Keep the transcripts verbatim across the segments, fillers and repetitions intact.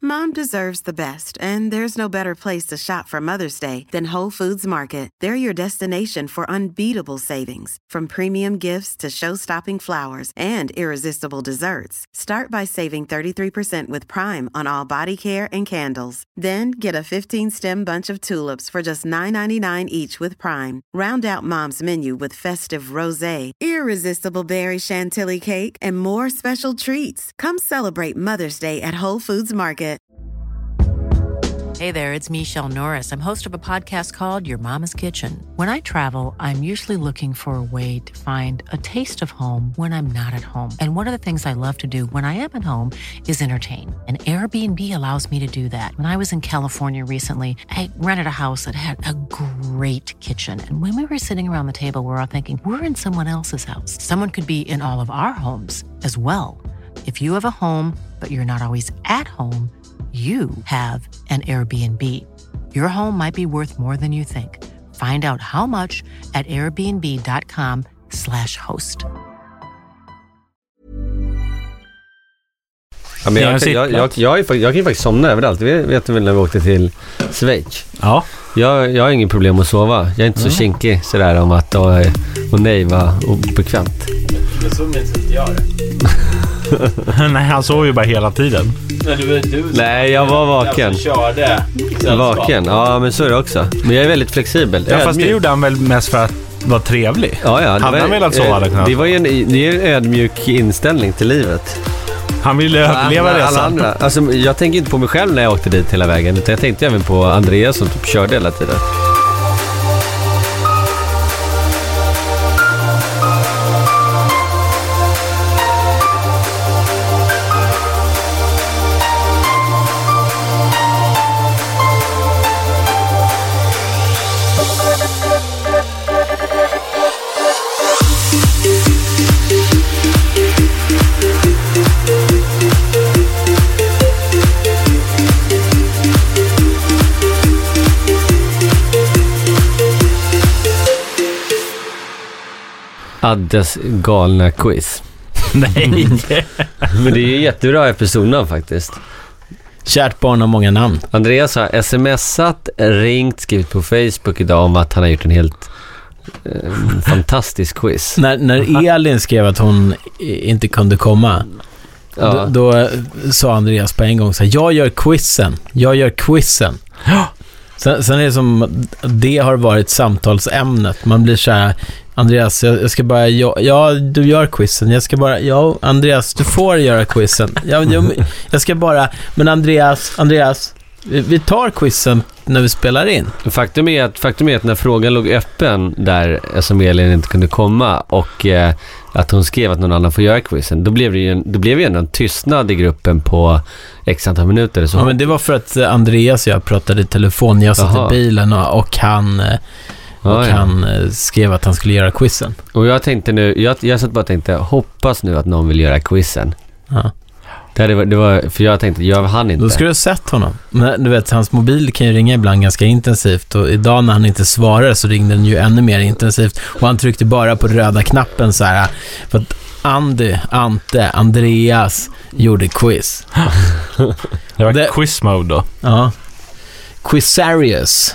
Mom deserves the best, and there's no better place to shop for Mother's Day than Whole Foods Market. They're your destination for unbeatable savings, from premium gifts to show-stopping flowers and irresistible desserts. Start by saving thirty-three percent with Prime on all body care and candles. Then get a fifteen-stem bunch of tulips for just nine ninety-nine each with Prime. Round out Mom's menu with festive rosé, irresistible berry chantilly cake, and more special treats. Come celebrate Mother's Day at Whole Foods Market. Hey there, it's Michelle Norris. I'm host of a podcast called Your Mama's Kitchen. When I travel, I'm usually looking for a way to find a taste of home when I'm not at home. And one of the things I love to do when I am at home is entertain. And Airbnb allows me to do that. When I was in California recently, I rented a house that had a great kitchen. And when we were sitting around the table, we were all thinking, we're in someone else's house. Someone could be in all of our homes as well. If you have a home, but you're not always at home, you have an Airbnb. Your home might be worth more than you think. Find out how much at airbnb.com slash host. Ja, men jag, jag, jag, jag, jag, jag kan ju faktiskt somna överallt. Det vet du väl när vi åkte till Schweiz? Ja. Jag, jag har ingen problem att sova. Jag är inte så mm. kinkig sådär om att och, och nej var obekvämt. Men så minns inte jag det. Nej, han sov ju bara hela tiden. Men du, du, Nej, jag var vaken. Jag körde. Vaken, ja men så är det också. Men jag är väldigt flexibel. Ja, fast det gjorde han väl mest för att vara trevlig. Ja, ja. Han hade velat sova. Det, det var ju en, det är en ödmjuk inställning till livet. Han ville överleva resan. Alltså, jag tänker inte på mig själv när jag åkte dit hela vägen. Utan jag tänkte även på Andreas som typ körde hela tiden. Addes galna quiz. Nej. Men det är ju jättebra episoden faktiskt. Kärt barn har många namn. Andreas har smsat, ringt, skrivit på Facebook idag om att han har gjort en helt eh, fantastisk quiz. När, när Elin skrev att hon inte kunde komma, ja. då, då sa Andreas på en gång så här: jag gör quizen, jag gör quizen. Ja. Sen, sen är det som det har varit samtalsämnet. Man blir så här: Andreas, jag, jag ska bara ja, ja, du gör quizen. Jag ska bara ja, Andreas, du får göra quizen. Jag, jag, jag ska bara men Andreas, Andreas, vi, vi tar quizen när vi spelar in. Faktum är att faktum är att när frågan låg öppen där som Elin inte kunde komma och eh, att hon skrev att någon annan får göra quizen, då blev det ju en, då blev ju en tystnad i gruppen på x antal minuter så. Ja, men det var för att Andreas och jag pratade i telefon, jag satt Aha. i bilen och, och han och ah, ja. han skrev att han skulle göra quizen. Och jag tänkte nu, jag, jag satt bara och tänkte, hoppas nu att någon vill göra quizen. Ja. Det var, det var, för jag tänkte, jag han inte. Då skulle du ha sett honom. Men du vet, hans mobil kan ju ringa ibland ganska intensivt. Och idag när han inte svarade så ringde den ju ännu mer intensivt. Och han tryckte bara på röda knappen så här. För att Andy, Ante, Andreas gjorde quiz. Det var det, quiz mode då. Ja. Quizarius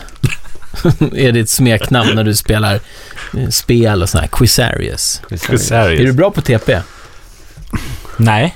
är ditt smeknamn när du spelar spel och sån här. Quizarius. Quizarius. Är du bra på T P? Nej.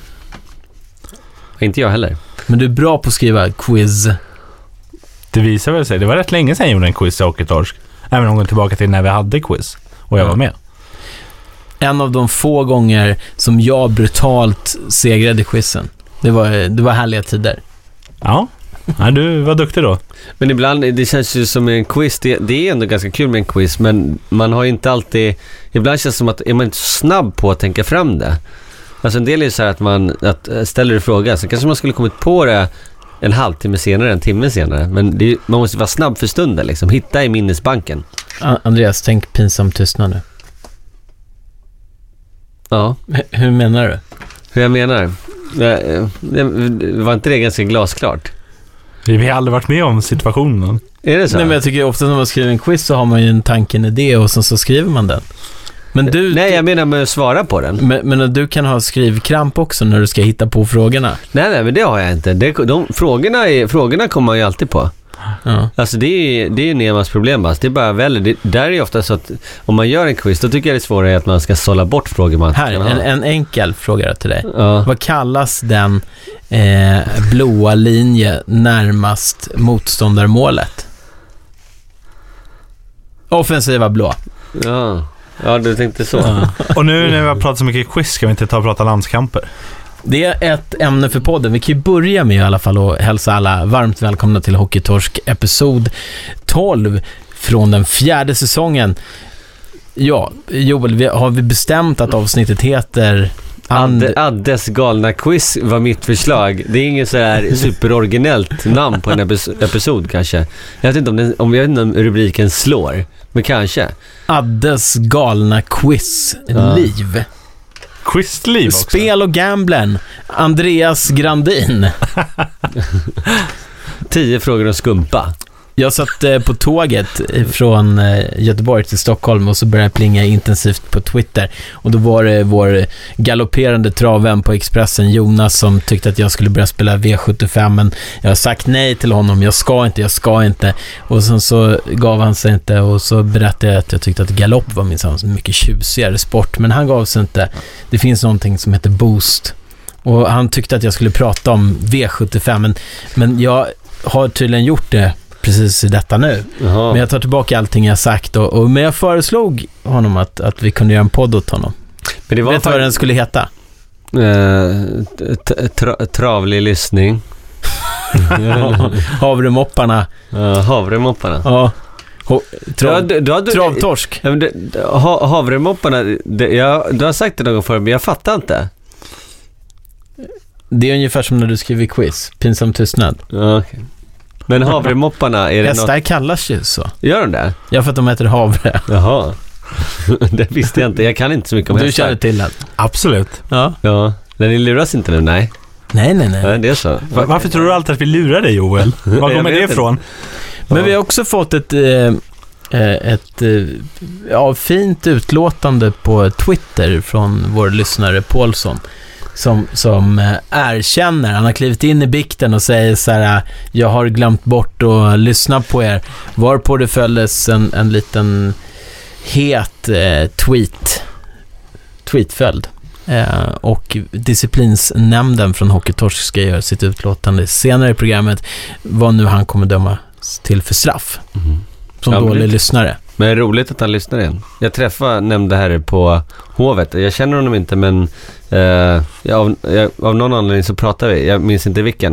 Inte jag heller. Men du är bra på att skriva quiz. Det visar väl sig. Det var rätt länge sedan jag gjorde en quiz i Hockeytorsk. Även om jag går tillbaka till när vi hade quiz. Och jag ja. var med. En av de få gånger som jag brutalt segrade quizen. Det var, det var härliga tider. Ja. Ja, du var duktig då. Men ibland, det känns ju som en quiz. Det, det är ändå ganska kul med en quiz. Men man har ju inte alltid... Ibland känns det som att är man inte så snabb på att tänka fram det. Alltså en del är så här att man att ställer en fråga så kanske man skulle kommit på det en halvtimme senare, en timme senare. Men det är, man måste vara snabb för stunden liksom. Hitta i minnesbanken. Andreas, tänk pinsam tystnad nu. Ja. H- hur menar du? Hur jag menar? Det, det, var inte det ganska glasklart? Vi har aldrig varit med om situationen. Är det så? Nej, men jag tycker ofta när man skriver en quiz så har man ju en tanke, en idé och så, så skriver man den. Men du, nej, jag menar med att svara på den. Men, men du kan ha skrivkramp också när du ska hitta på frågorna. Nej, nej, men det har jag inte. Det, de, frågorna, är, frågorna kommer man ju alltid på. Ja. Alltså det är det är Nemas problem. Alltså. Det är bara väl, det, där är ju ofta så att om man gör en quiz, då tycker jag det är svårare att man ska sålla bort frågor man här, kan en, ha. en enkel fråga till dig. Ja. Vad kallas den eh, blåa linje närmast motståndarmålet? Offensiva blå. Ja. Ja, du tänkte så. Ja. Och nu när vi har pratat så mycket quiz ska vi inte ta och prata landskamper. Det är ett ämne för podden. Vi kan ju börja med i alla fall att hälsa alla varmt välkomna till Hockeytorsk episod tolv från den fjärde säsongen. Ja, Joel, vi, har vi bestämt att avsnittet heter And... Ad, Addes galna quiz var mitt förslag. Det är inget så här superoriginellt namn på en epis- episod kanske. Jag vet inte om, den, om, jag vet inte om rubriken slår, men kanske. Addes galna quiz-liv. Ja. Quizliv också. Spel och gamblen. Andreas Grandin. Tio frågor om skumpa. Jag satt eh, på tåget från eh, Göteborg till Stockholm och så började jag plinga intensivt på Twitter. Och då var det vår galopperande travvän på Expressen, Jonas, som tyckte att jag skulle börja spela V sjuttiofem. Men jag har sagt nej till honom. Jag ska inte, jag ska inte. Och sen så gav han sig inte och så berättade jag att jag tyckte att galopp var minst en mycket tjusigare sport. Men han gav sig inte. Det finns någonting som heter boost. Och han tyckte att jag skulle prata om V sjuttiofem. Men, men jag har tydligen gjort det precis i detta nu. Jaha. Men jag tar tillbaka allting jag sagt. Och, och, men jag föreslog honom att, att vi kunde göra en podd åt honom. Men det var Vet du vad den skulle heta? Eh, t- tra- travlig lyssning. Havremopparna. uh, Havremopparna. Ja. Ho- trav, du, du, du, travtorsk. Ja, men det, ha, havremopparna, det, jag, du har sagt det någon förr, men jag fattar inte. Det är ungefär som när du skriver quiz. Pinsam tystnad. Ja, okay. Men havremopparna, är det Hästar något... kallas ju så. Gör de det? Ja, för att de heter havre. Jaha. Det visste jag inte. Jag kan inte så mycket om Du hästar. känner till den. Absolut. Ja. Ja. Men ni luras inte nu, nej. Nej, nej, nej. Nej, det är så. Va- varför tror du alltid att vi lurar dig, Joel? Var Jag kommer vet det inte. ifrån? Men vi har också fått ett, eh, ett eh, ja, fint utlåtande på Twitter från vår lyssnare Paulsson. Som, som eh, erkänner, han har klivit in i bikten och säger så här: jag har glömt bort att lyssna på er. Varpå det följdes en, en liten het eh, tweet tweetföljd. Eh, och disciplinsnämnden från Hockeytorsk ska göra sitt utlåtande senare i programmet, vad nu han kommer döma till för straff. Mm. Som Ja, dålig men- lyssnare. Men det är roligt att han lyssnar igen. Jag träffade nämnde här på Hovet. Jag känner honom inte, men eh, jag, av, jag, av någon anledning så pratar vi. Jag minns inte vilken.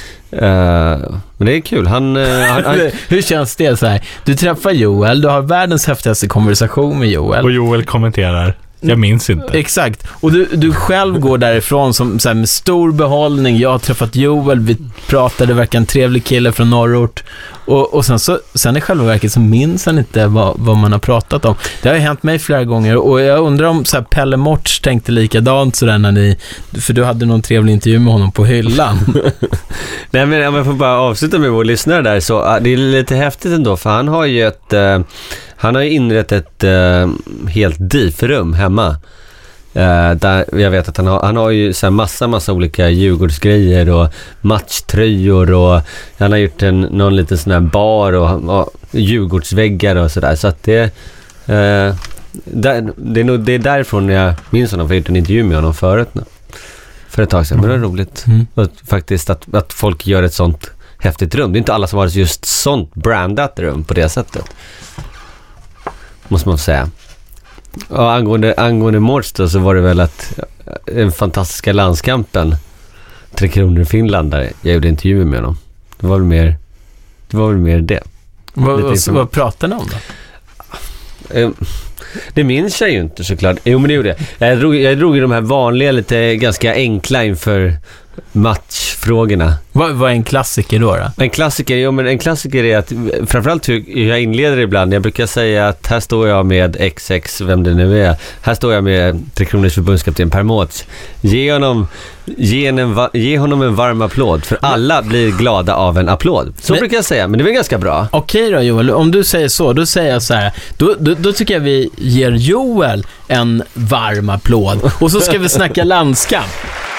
Eh, men det är kul. Han, eh, han, han Hur känns det så här? Du träffar Joel, du har världens häftigaste konversation med Joel. Och Joel kommenterar. Jag minns inte. Exakt. Och du, du själv går därifrån som, så här, med stor behållning. Jag har träffat Joel, vi pratade, verkar en trevlig kille från norrort. Och, och sen, så, sen i själva verket så minns han inte vad, vad man har pratat om. Det har ju hänt mig flera gånger. Och jag undrar om så här, Pelle Morts tänkte likadant sådär när ni... För du hade någon trevlig intervju med honom på hyllan. Nej, men om jag får bara avsluta med vår lyssnare där, så uh, det är lite häftigt ändå, för han har ju ett uh, han har ju inrett ett uh, helt diferum hemma. Uh, där jag vet att han har, han har ju så här massa massa olika Djurgårdsgrejer och matchtröjor, och han har gjort en, någon liten sån här bar och, och Djurgårdsväggar och sådär, så att det uh, där, det är nog det är därifrån jag minns honom, för jag har gjort en intervju med honom förut nu. För ett tag sedan, men det är roligt. Mm. Och faktiskt att, att folk gör ett sånt häftigt rum. Det är inte alla som har just sånt brandat rum på det sättet. Måste man säga. Och angående, angående Mårts då, så var det väl att den fantastiska landskampen Tre Kronor i Finland, där jag gjorde intervjuer med honom. Det var väl mer det. Var väl mer det. vad, Lite vad, som- vad pratar ni om då? Eh, Det minns jag ju inte såklart. Jo, men det gjorde jag. Jag drog, jag drog ju de här vanliga, lite ganska enkla inför matchfrågorna. Vad, vad är en klassiker då? då? En klassiker, jo, men en klassiker är att framförallt hur jag inleder ibland. Jag brukar säga att här står jag med X X, vem det nu är. Här står jag med Tre Kronors förbundskapten Per Mårts. Ge honom, ge, en, ge honom en varm applåd, för alla blir glada av en applåd. Så men, brukar jag säga, men det är väl ganska bra. Okej då Joel, om du säger så, då säger jag så här. Då, då, då tycker jag vi ger Joel en varm applåd. Och så ska vi snacka landskamp.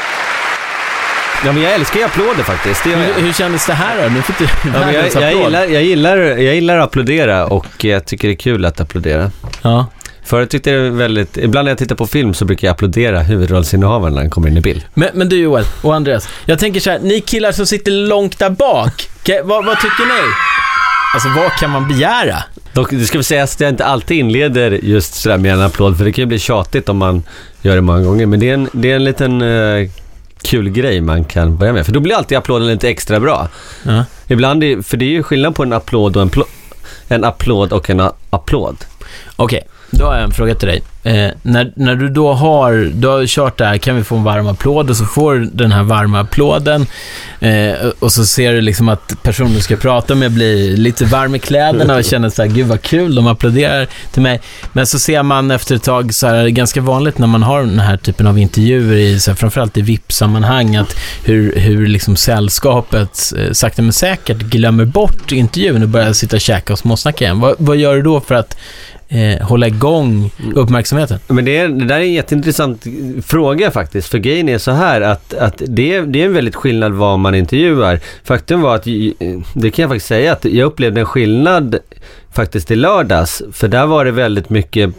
Ja, men jag älskar ju applåder faktiskt. Det hur, hur kändes det här då? Nu fick du ja, men jag, jag, gillar, jag, gillar, jag gillar att applådera, och jag tycker det är kul att applådera. Ja. För jag tyckte det är väldigt... Ibland när jag tittar på film så brukar jag applådera huvudrollsinnehavaren när han kommer in i bild. Men, men du Joel och Andreas, jag tänker så här, ni killar som sitter långt där bak, okay, vad, vad tycker ni? Alltså, vad kan man begära? Dock, det ska vi säga att jag inte alltid inleder just sådär med en applåd, för det kan ju bli tjatigt om man gör det många gånger. Men det är en, det är en liten... Uh, kul grej man kan börja med. För då blir alltid applåden lite extra bra. Ja. Ibland, är, för det är ju skillnad på en applåd och en, pl- en applåd och en a- applåd. Okej, okay, då har jag en fråga till dig. Eh, när, när du då har, du har kört där, kan vi få en varm applåd, och så får du den här varma applåden eh, och så ser du liksom att personen du ska prata med blir lite varm i kläderna och känner så här, gud vad kul, de applåderar till mig. Men så ser man efter ett tag, så här, det är ganska vanligt när man har den här typen av intervjuer i, så här, framförallt i V I P-sammanhang, att hur, hur liksom sällskapet eh, sakta men säkert glömmer bort intervjun och börjar sitta och käka och småsnacka igen. Vad, vad gör du då för att Eh, hålla igång uppmärksamheten? Men det, är, det där är en jätteintressant fråga faktiskt, för grejen är så här att, att det, är, det är en väldigt skillnad vad man intervjuar. Faktum var att, det kan jag faktiskt säga, att jag upplevde en skillnad faktiskt i lördags, för där var det väldigt mycket,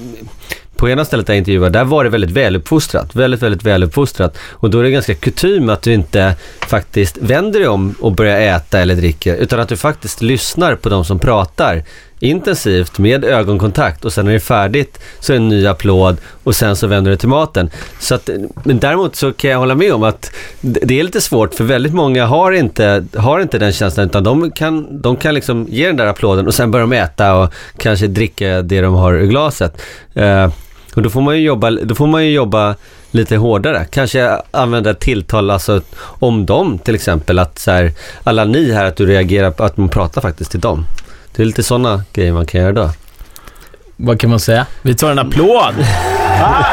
på ena stället jag intervjuade, där var det väldigt väluppfostrat, väldigt, väldigt väluppfostrat, och då är det ganska kutym att du inte faktiskt vänder dig om och börjar äta eller dricka, utan att du faktiskt lyssnar på de som pratar intensivt med ögonkontakt, och sen när det är färdigt så är det en ny applåd, och sen så vänder du till maten. Så att, men däremot så kan jag hålla med om att det är lite svårt, för väldigt många har inte, har inte den känslan, utan de kan, de kan liksom ge den där applåden och sen börjar de äta och kanske dricka det de har i glaset. Uh, och då får man ju jobba, då får man ju jobba lite hårdare. Kanske använda tilltal alltså om dem, till exempel, att så här, alla ni här, att du reagerar på att man pratar faktiskt till dem. Det är lite sådana grejer man kan göra då. Vad kan man säga? Vi tar en applåd! Ah!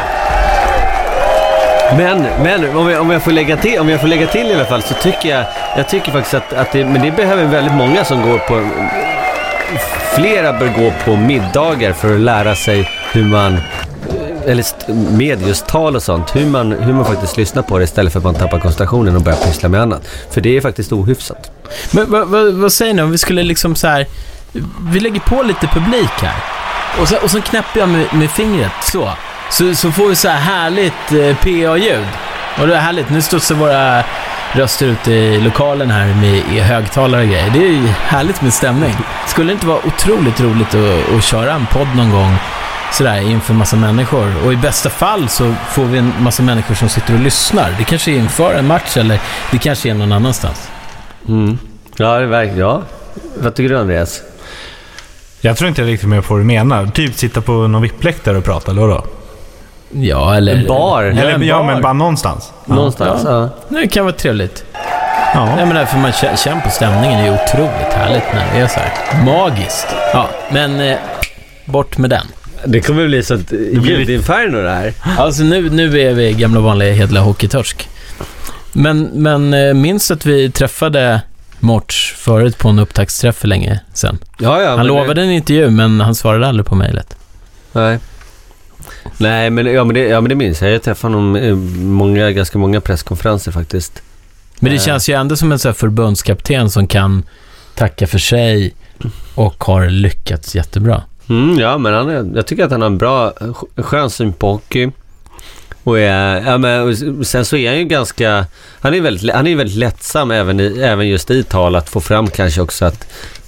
Men, men om, jag, om, jag får lägga till, om jag får lägga till i alla fall, så tycker jag, jag tycker faktiskt att, att det, men det behöver väldigt många som går på, flera bör gå på middagar för att lära sig hur man, eller med just tal och sånt, hur man, hur man faktiskt lyssnar på det, istället för att man tappar koncentrationen och börjar pyssla med annat. För det är faktiskt ohyfsat. Men vad, vad, vad säger ni om vi skulle liksom så här, vi lägger på lite publik här, och så, och så knäpper jag med, med fingret så. så så får vi så här härligt eh, P A-ljud, och det är härligt. Nu står så våra röster ute i lokalen här med i högtalare och grejer. Det är ju härligt med stämning. Skulle det inte vara otroligt roligt att, att köra en podd någon gång sådär inför massa människor, och i bästa fall så får vi en massa människor som sitter och lyssnar. Det kanske är inför en match, eller det kanske är någon annanstans. Mm. Ja, det är verkligen. Ja. Vad tycker du, Andreas? Jag tror inte jag riktigt med på vad du menar. Typ sitta på någon vippläktare och prata, eller då? Ja, eller en bar. Eller, en ja, bar. men bara någonstans. Någonstans, ja. ja. Det kan vara trevligt. Ja. Jag menar, för man känner på stämningen, är ju otroligt härligt när det är så här. Magiskt. Ja, men eh, bort med den. Det kommer bli så att ljudinfärno det här. Alltså nu, nu är vi gamla vanliga hedliga hockeytorsk. Men, men eh, minns att vi träffade Mårts förut på en upptaktsträff för länge sedan. Ja, ja, han lovade det... en intervju, men han svarade aldrig på mejlet. Nej. Nej, men, ja, men, det, ja, men det minns jag. Jag träffade honom många, ganska många presskonferenser faktiskt. Men det känns ju ändå som en så här förbundskapten som kan tacka för sig och har lyckats jättebra. Mm, ja, men han är, jag tycker att han har en bra, skön syn på hockey. Och, är, ja, men, och sen så är han ju ganska, han är väldigt, han är väldigt lättsam även, i, även just i tal, att få fram kanske också att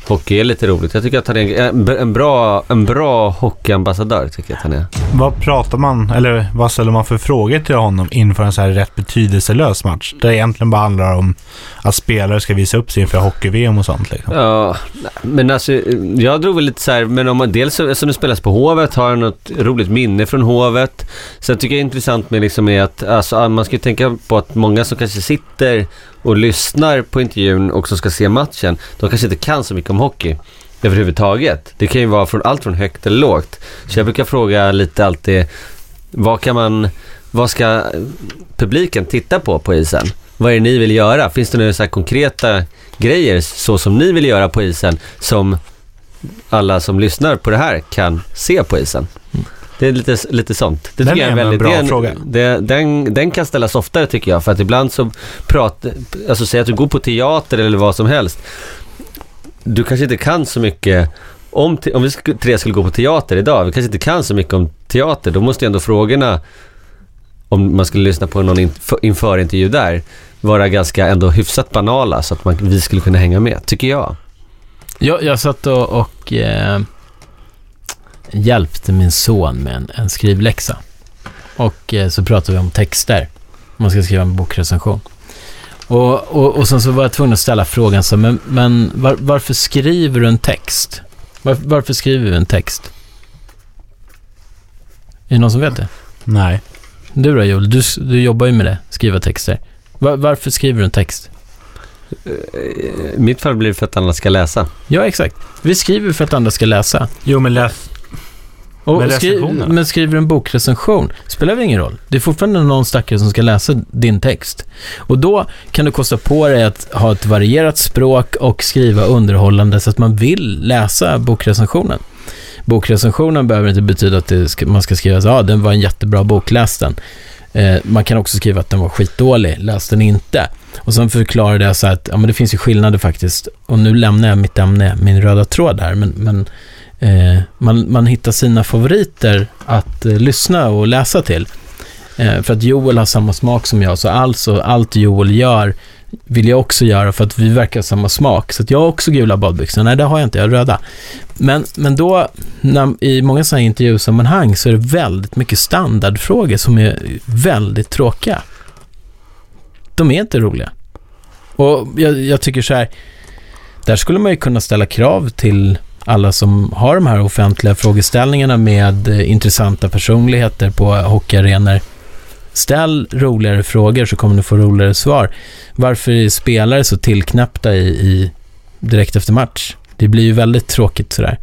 hockey är lite roligt. Jag tycker att han är en, en bra, en bra hockeyambassadör, tycker jag att han är. Vad pratar man, eller vad ställer man för frågor till honom inför en så här rätt betydelselös match? Det egentligen bara handlar om att spelare ska visa upp sig inför hockey-V M och sånt liksom. Ja, men alltså jag drog väl lite så här, men om man dels som det spelas på Hovet har något roligt minne från Hovet. Så jag tycker det är intressant med liksom är att alltså, man ska ju tänka på att många som kanske sitter och lyssnar på intervjun och som ska se matchen, de kanske inte kan så mycket om hockey överhuvudtaget. Det kan ju vara från allt från högt eller lågt. Så jag brukar fråga lite alltid, vad kan man, vad ska publiken titta på på isen? Vad är det ni vill göra? Finns det några så här konkreta grejer så som ni vill göra på isen som alla som lyssnar på det här kan se på isen? Mm. Det är lite, lite sånt. Det den är en väldigt bra det är en, fråga. Det, den, den kan ställas oftare tycker jag. För att ibland så pratar, alltså säg att du går på teater eller vad som helst. Du kanske inte kan så mycket om, om vi skulle, tre skulle gå på teater idag. Vi kanske inte kan så mycket om teater. Då måste ju ändå frågorna, om man skulle lyssna på någon inför, inför intervju där, vara ganska ändå hyfsat banala så att man, vi skulle kunna hänga med, tycker jag. Jag, jag satt och, och eh, hjälpte min son med en, en skrivläxa. Och eh, så pratade vi om texter. Man ska skriva en bokrecension. Och, och, och sen så var jag tvungen att ställa frågan så, men, men var, varför skriver du en text? Var, varför skriver du en text? Är det någon som vet det? Nej. Du då, Joel, du, du jobbar ju med det, skriva texter. Var, varför skriver du en text? I mitt fall blir det för att andra ska läsa. Ja, exakt. Vi skriver för att andra ska läsa. Jo, men läs... Och men, skri- men skriver en bokrecension spelar väl ingen roll. Det är fortfarande någon stackare som ska läsa din text. Och då kan du kosta på dig att ha ett varierat språk och skriva underhållande så att man vill läsa bokrecensionen. Bokrecensionen behöver inte betyda att det ska, man ska skriva så, ja, den var en jättebra bok, läs den. Eh, man kan också skriva att den var skitdålig, läs den inte. Och sen förklarar det så att ja, men det finns ju skillnader faktiskt. Och nu lämnar jag mitt ämne, min röda tråd här, men, men eh, man, man hittar sina favoriter att eh, lyssna och läsa till. Eh, för att Joel har samma smak som jag, så alltså allt Joel gör vill jag också göra för att vi verkar samma smak. Så att jag har också gula badbyxor. Nej, det har jag inte, jag har röda. Men, men då, när, i många sådana intervjusammanhang så är det väldigt mycket standardfrågor som är väldigt tråkiga. De är inte roliga. Och jag, jag tycker så här, där skulle man ju kunna ställa krav till alla som har de här offentliga frågeställningarna med eh, intressanta personligheter på hockeyarenor. Ställ roligare frågor så kommer du få roligare svar. Varför är spelare så tillknappta i, i direkt efter match? Det blir ju väldigt tråkigt sådär.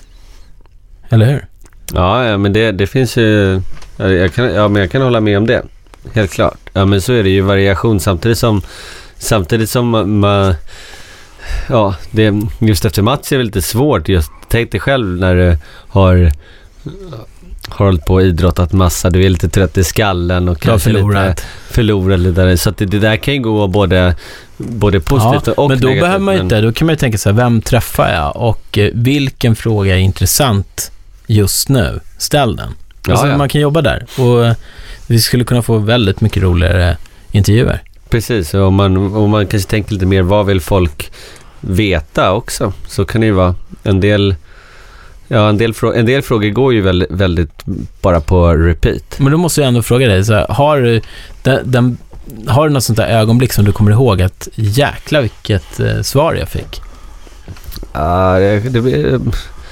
Eller hur? Ja, ja men det, det finns ju... Jag kan, ja, men jag kan hålla med om det. Helt klart. Ja, men så är det ju variation samtidigt som... Samtidigt som man... man ja, det, just efter match är det lite svårt. Just, tänk dig själv när du har... har hållit på och idrottat massa, du är lite trött i skallen och kanske lite förlorat lite, så att det, det där kan ju gå både, både positivt ja, och men då negativt, behöver man men... inte, då kan man ju tänka så här, vem träffar jag och eh, vilken fråga är intressant just nu, ställ den. Ja, alltså, ja. Man kan jobba där och eh, vi skulle kunna få väldigt mycket roligare intervjuer. Precis, och om man, om man kanske tänker lite mer, vad vill folk veta också, så kan det ju vara en del. Ja, en del, frå- en del frågor går ju väldigt, väldigt bara på repeat. Men då måste jag ändå fråga dig, så här, har, du, den, den, har du något sånt där ögonblick som du kommer ihåg att jäkla vilket eh, svar jag fick? Ja, det, det, eh,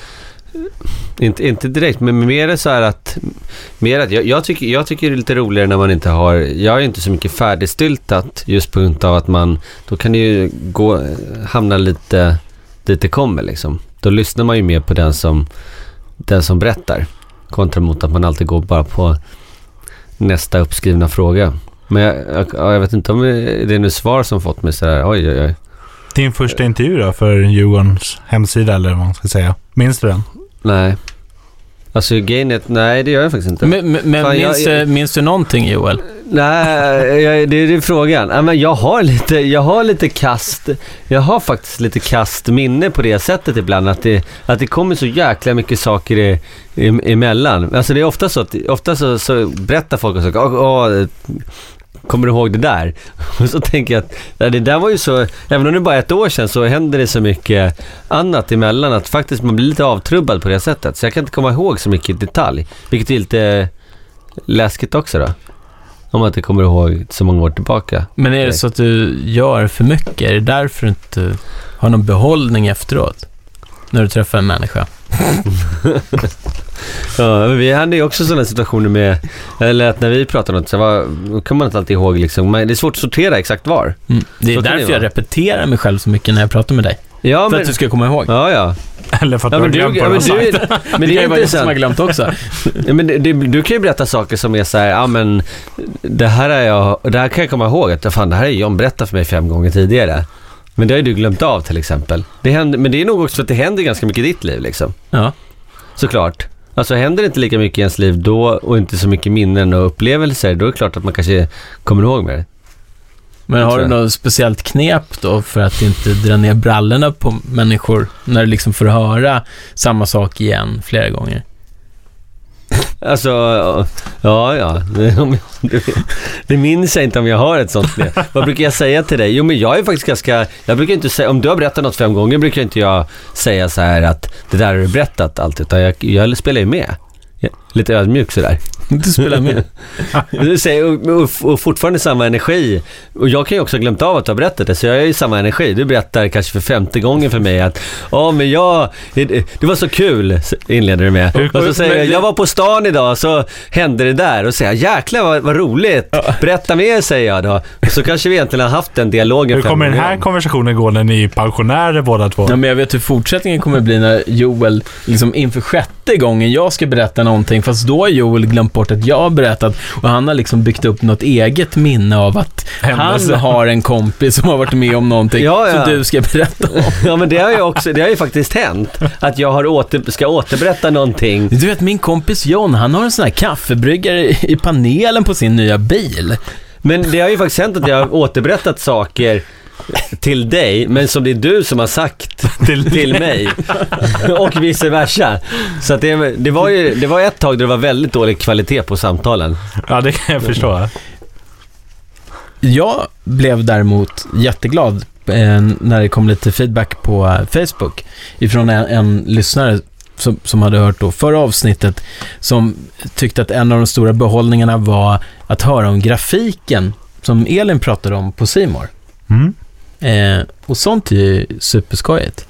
inte, inte direkt, men mer så här att, mer att jag, jag, tycker, jag tycker det är lite roligare när man inte har, jag har ju inte så mycket färdigstyltat just på grund av att man, då kan det ju gå, hamna lite, lite kommer liksom. Då lyssnar man ju mer på den som den som berättar kontra mot att man alltid går bara på nästa uppskrivna fråga. Men jag, jag, jag vet inte om det är något svar som fått mig så här, oj oj oj. Din första intervju då för Djurgårdens hemsida eller vad man ska säga. Minns du den? Nej. Alltså Gainet, nej det gör jag faktiskt inte. Men, men Fan, minns, jag, jag, minns du någonting, Joel? Nej, jag, det är det frågan. Ja, men jag har lite jag har lite kast. Jag har faktiskt lite kast minne på det sättet ibland att det att det kommer så jäkla mycket saker i, i, emellan. Alltså det är ofta så att ofta så, så berättar folk och så åh, åh, kommer du ihåg det där? Och så tänker jag att det där var ju så, även om det bara är ett år sedan så händer det så mycket annat emellan att faktiskt man blir lite avtrubbad på det sättet. Så jag kan inte komma ihåg så mycket detalj, vilket är lite läskigt också då. Om man inte kommer ihåg så många år tillbaka. Men är det så att du gör för mycket? Är det därför du inte har någon behållning efteråt? När du träffar en människa? Ja, men vi hade ju också sådana situationer med, eller att när vi pratar något så var, kan man inte alltid ihåg liksom, det är svårt att sortera exakt var. Mm. Det är så därför jag repeterar mig själv så mycket när jag pratar med dig. Ja, för men, att du ska komma ihåg. Ja, ja. Eller för att ja, du har glömt ja, vad du har du, sagt. Men det, det är är inte som jag glömt också. Ja, men det, det, du kan ju berätta saker som är så här, ja men det här är jag, det här kan jag komma ihåg att fan, det här är John berättat för mig fem gånger tidigare. Men det har ju du glömt av till exempel. Det händer, men det är nog också för att det händer ganska mycket i ditt liv liksom. Ja. Såklart. Alltså händer det inte lika mycket i ens liv då och inte så mycket minnen och upplevelser, då är det klart att man kanske kommer ihåg med det. Men har du något speciellt knep då för att inte dra ner brallorna på människor när du liksom får höra samma sak igen flera gånger? Alltså, ja, ja. Det, det minns jag inte om jag har ett sånt knep. Vad brukar jag säga till dig? Jo, men jag är faktiskt ganska... Jag brukar inte säga... Om du har berättat något fem gånger brukar inte jag säga så här att det där har du berättat allt. Utan jag, jag spelar ju med. Lite ödmjuk sådär. Du spelar med. Du säger, och, och, och fortfarande samma energi. Och jag kan ju också ha glömt av att du har berättat det. Så jag är ju samma energi. Du berättar kanske för femte gången för mig att ja, men jag... Det, det var så kul, inleder du med. Och så säger jag, jag var på stan idag så hände det där. Och säger jäklar vad, vad roligt. Berätta mer, säger jag då. Och så kanske vi egentligen har haft den dialogen. Hur kommer den här konversationen gå när ni är pensionärer båda två? Ja, men jag vet hur fortsättningen kommer bli när Joel liksom inför sjätte gången jag ska berätta någonting, fast då har Joel glömt bort att jag har berättat och han har liksom byggt upp något eget minne av att Händelse. Han har en kompis som har varit med om någonting ja, ja. som du ska berätta om. Ja, men det har ju också, det har ju faktiskt hänt att jag har åter, ska återberätta någonting. Du vet, min kompis John, han har en sån här kaffebryggare i panelen på sin nya bil. Men det har ju faktiskt hänt att jag har återberättat saker till dig, men som det är du som har sagt till, till mig och vice versa. Så att det, det var ju det var ett tag där det var väldigt dålig kvalitet på samtalen. Ja, det kan jag förstå. Jag blev däremot jätteglad eh, när det kom lite feedback på eh, Facebook ifrån en, en lyssnare som, som hade hört då förra avsnittet, som tyckte att en av de stora behållningarna var att höra om grafiken som Elin pratade om på C More. Mm. Eh, och sånt är ju superskojigt.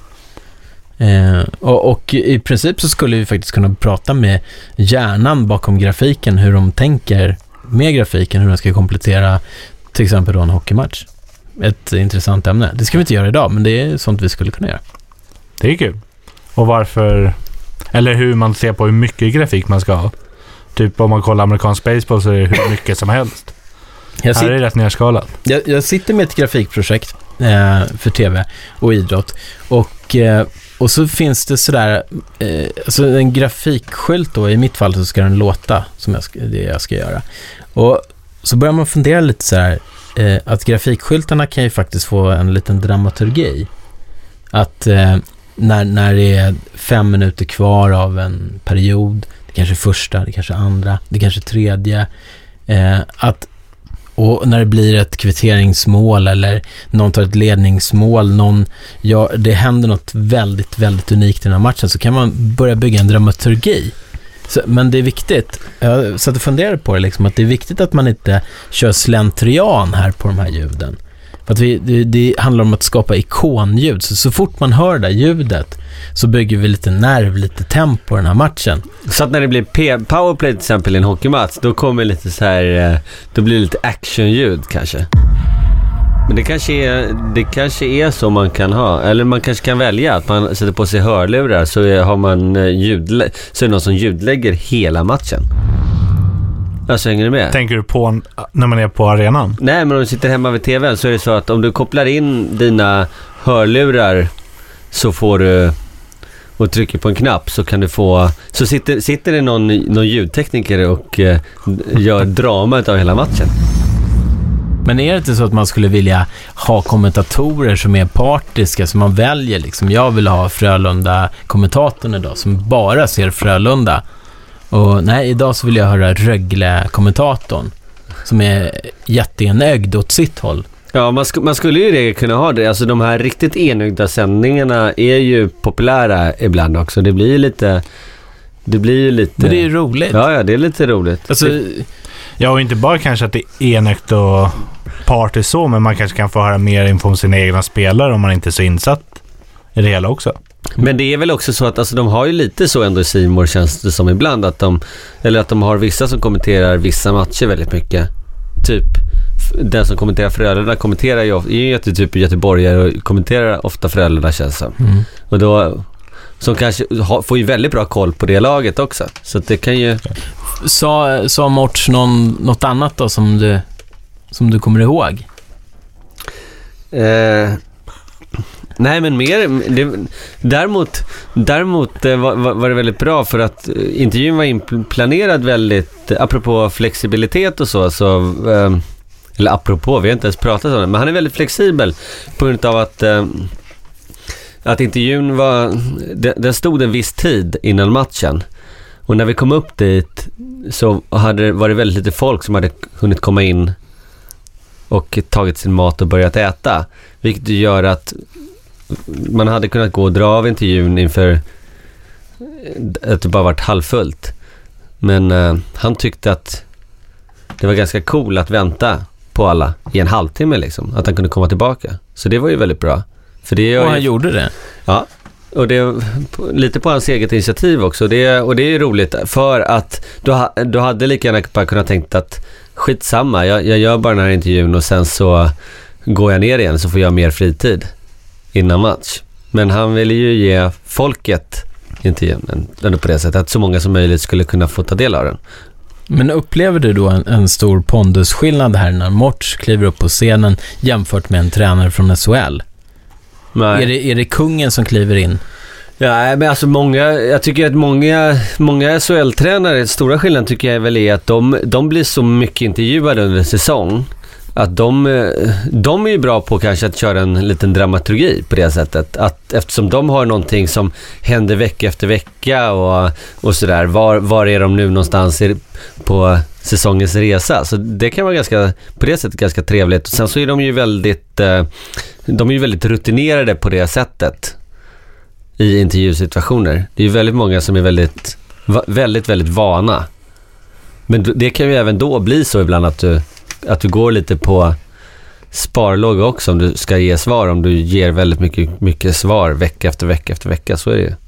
Eh, och, och i princip så skulle vi faktiskt kunna prata med hjärnan bakom grafiken, hur de tänker med grafiken, hur de ska komplettera till exempel då en hockeymatch. Ett intressant ämne. Det ska vi inte göra idag, men det är sånt vi skulle kunna göra. Det är kul. Och varför, eller hur man ser på hur mycket grafik man ska ha. Typ om man kollar amerikansk baseball så är det hur mycket som helst. Jag här sit- är det rätt nerskalat. Jag, jag sitter med ett grafikprojekt eh, för tv och idrott. Och, eh, och så finns det sådär eh, alltså en grafikskylt då, i mitt fall så ska den låta som jag ska, det jag ska göra. Och så börjar man fundera lite så här eh, att grafikskyltarna kan ju faktiskt få en liten dramaturgi. Att eh, när, när det är fem minuter kvar av en period, det kanske är första, det kanske är andra, det kanske är tredje, eh, att och när det blir ett kvitteringsmål eller någon tar ett ledningsmål, någon, ja, det händer något väldigt, väldigt unikt i den här matchen, så kan man börja bygga en dramaturgi. Så, men det är viktigt, jag satt och funderade på det liksom, att det är viktigt att man inte kör slentrian här på de här ljuden. För att vi, det, det handlar om att skapa ikonljud, så, så fort man hör det ljudet så bygger vi lite nerv, lite tempo i den här matchen. Så att när det blir P- powerplay till exempel i en hockeymatch, då kommer lite så här, då blir det lite actionljud kanske. Men det kanske är, det kanske är så man kan ha, eller man kanske kan välja att man sätter på sig hörlurar, så är, har man ljud, så är det någon som ljudlägger hela matchen. Alltså, hänger du med? Tänker du på en, när man är på arenan? Nej, men om du sitter hemma vid tvn så är det så att om du kopplar in dina hörlurar så får du, och trycker på en knapp, så kan du få, så sitter, sitter det någon, någon ljudtekniker och eh, gör dramat av hela matchen. Men är det inte så att man skulle vilja ha kommentatorer som är partiska, som man väljer liksom, jag vill ha Frölunda-kommentatorn idag som bara ser Frölunda, och nej, idag så vill jag höra Rögle-kommentatorn. som är jätteenögd åt sitt håll. Ja, man, sk- man skulle ju det kunna ha det. Alltså de här riktigt enögda sändningarna är ju populära ibland också. Det blir ju lite... Det blir ju lite... Men det är ju roligt. Ja, ja, det är lite roligt. Alltså, ja, och inte bara kanske att det är enögt och party så, men man kanske kan få höra mer info om sina egna spelare om man inte är så insatt i det hela också. Men det är väl också så att alltså, de har ju lite så ändå i C More, känns det som ibland att de, eller att de har vissa som kommenterar vissa matcher väldigt mycket. Typ den som kommenterar Frölunda kommenterar ju är ju typ göteborgare och kommenterar ofta Frölunda, känns som. Mm. Och då som kanske ha, får ju väldigt bra koll på det laget också. Så att det kan ju... Sa, sa Morts någon, något annat då som du, som du kommer ihåg? Eh, nej, men mer... Det, däremot däremot var, var det väldigt bra för att intervjun var inplanerad väldigt... Apropå flexibilitet och så, så eh, eller apropå, vi har inte ens pratat om det, men han är väldigt flexibel på grund av att... Eh, att intervjun var... Den stod en viss tid innan matchen. Och när vi kom upp dit så hade, var det väldigt lite folk som hade hunnit komma in och tagit sin mat och börjat äta. Vilket gör att man hade kunnat gå och dra av intervjun inför att det bara varit halvfullt. Men uh, han tyckte att det var ganska cool att vänta på alla i en halvtimme liksom. Att han kunde komma tillbaka. Så det var ju väldigt bra. För det och han ju, gjorde det? Ja. Och det lite på hans eget initiativ också. Det, och det är roligt för att du, ha, du hade lika gärna bara kunnat tänkt att skitsamma, jag, jag gör bara den här intervjun och sen så går jag ner igen så får jag mer fritid innan match. Men han ville ju ge folket intervjun ändå på det sättet att så många som möjligt skulle kunna få ta del av den. Men upplever du då en, en stor pondusskillnad här när Morts kliver upp på scenen jämfört med en tränare från S H L? Nej. Är det, är det kungen som kliver in? Ja, men alltså många, jag tycker att många, många S H L-tränare, stora skillnaden tycker jag väl är att de, de blir så mycket intervjuade under säsong att de, de är ju bra på kanske att köra en liten dramaturgi på det sättet. Att eftersom de har någonting som händer vecka efter vecka och, och sådär, var, var är de nu någonstans på säsongens resa? Så det kan vara ganska, på det sättet ganska trevligt. Och sen så är de ju väldigt, de är ju väldigt rutinerade på det sättet i intervjusituationer. Det är ju väldigt många som är väldigt, väldigt, väldigt vana. Men det kan ju även då bli så ibland att du att du går lite på sparlåg också om du ska ge svar. Om du ger väldigt mycket, mycket svar vecka efter vecka efter vecka, så är det ju.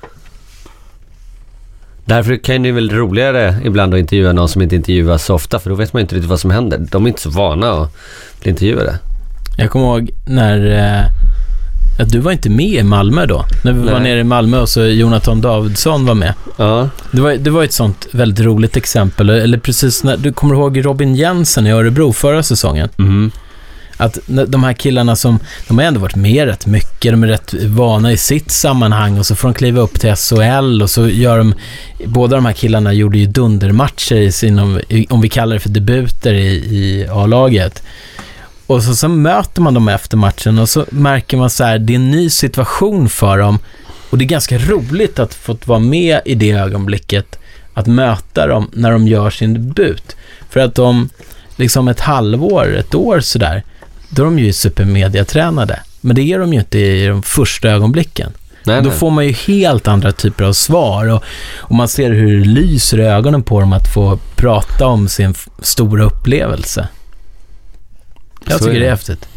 Därför kan det väl roligare ibland att intervjua någon som inte intervjuas så ofta, för då vet man inte riktigt vad som händer. De är inte så vana att bli intervjuade. Jag kommer ihåg när eh, att du var inte med i Malmö då. När vi Nej. var nere i Malmö och så Jonathan Davidsson var med. Ja. Det var, det var ett sånt väldigt roligt exempel. Eller precis när du kommer ihåg Robin Jensen i Örebro förra säsongen. Mm. Att de här killarna som, de har ändå varit med rätt mycket, de är rätt vana i sitt sammanhang och så får de kliva upp till S H L och så gör de, båda de här killarna gjorde ju dundermatcher i sina, om vi kallar det för debuter i, i A-laget. Och så, så möter man dem efter matchen och så märker man så här, det är en ny situation för dem och det är ganska roligt att få vara med i det ögonblicket, att möta dem när de gör sin debut. För att de liksom ett halvår, ett år sådär, då är de ju supermediatränade. Men det är de ju inte i de första ögonblicken. Nej, då nej. får man ju helt andra typer av svar och, och man ser hur det lyser i ögonen på dem att få prata om sin f- stora upplevelse. Jag tycker det är häftigt.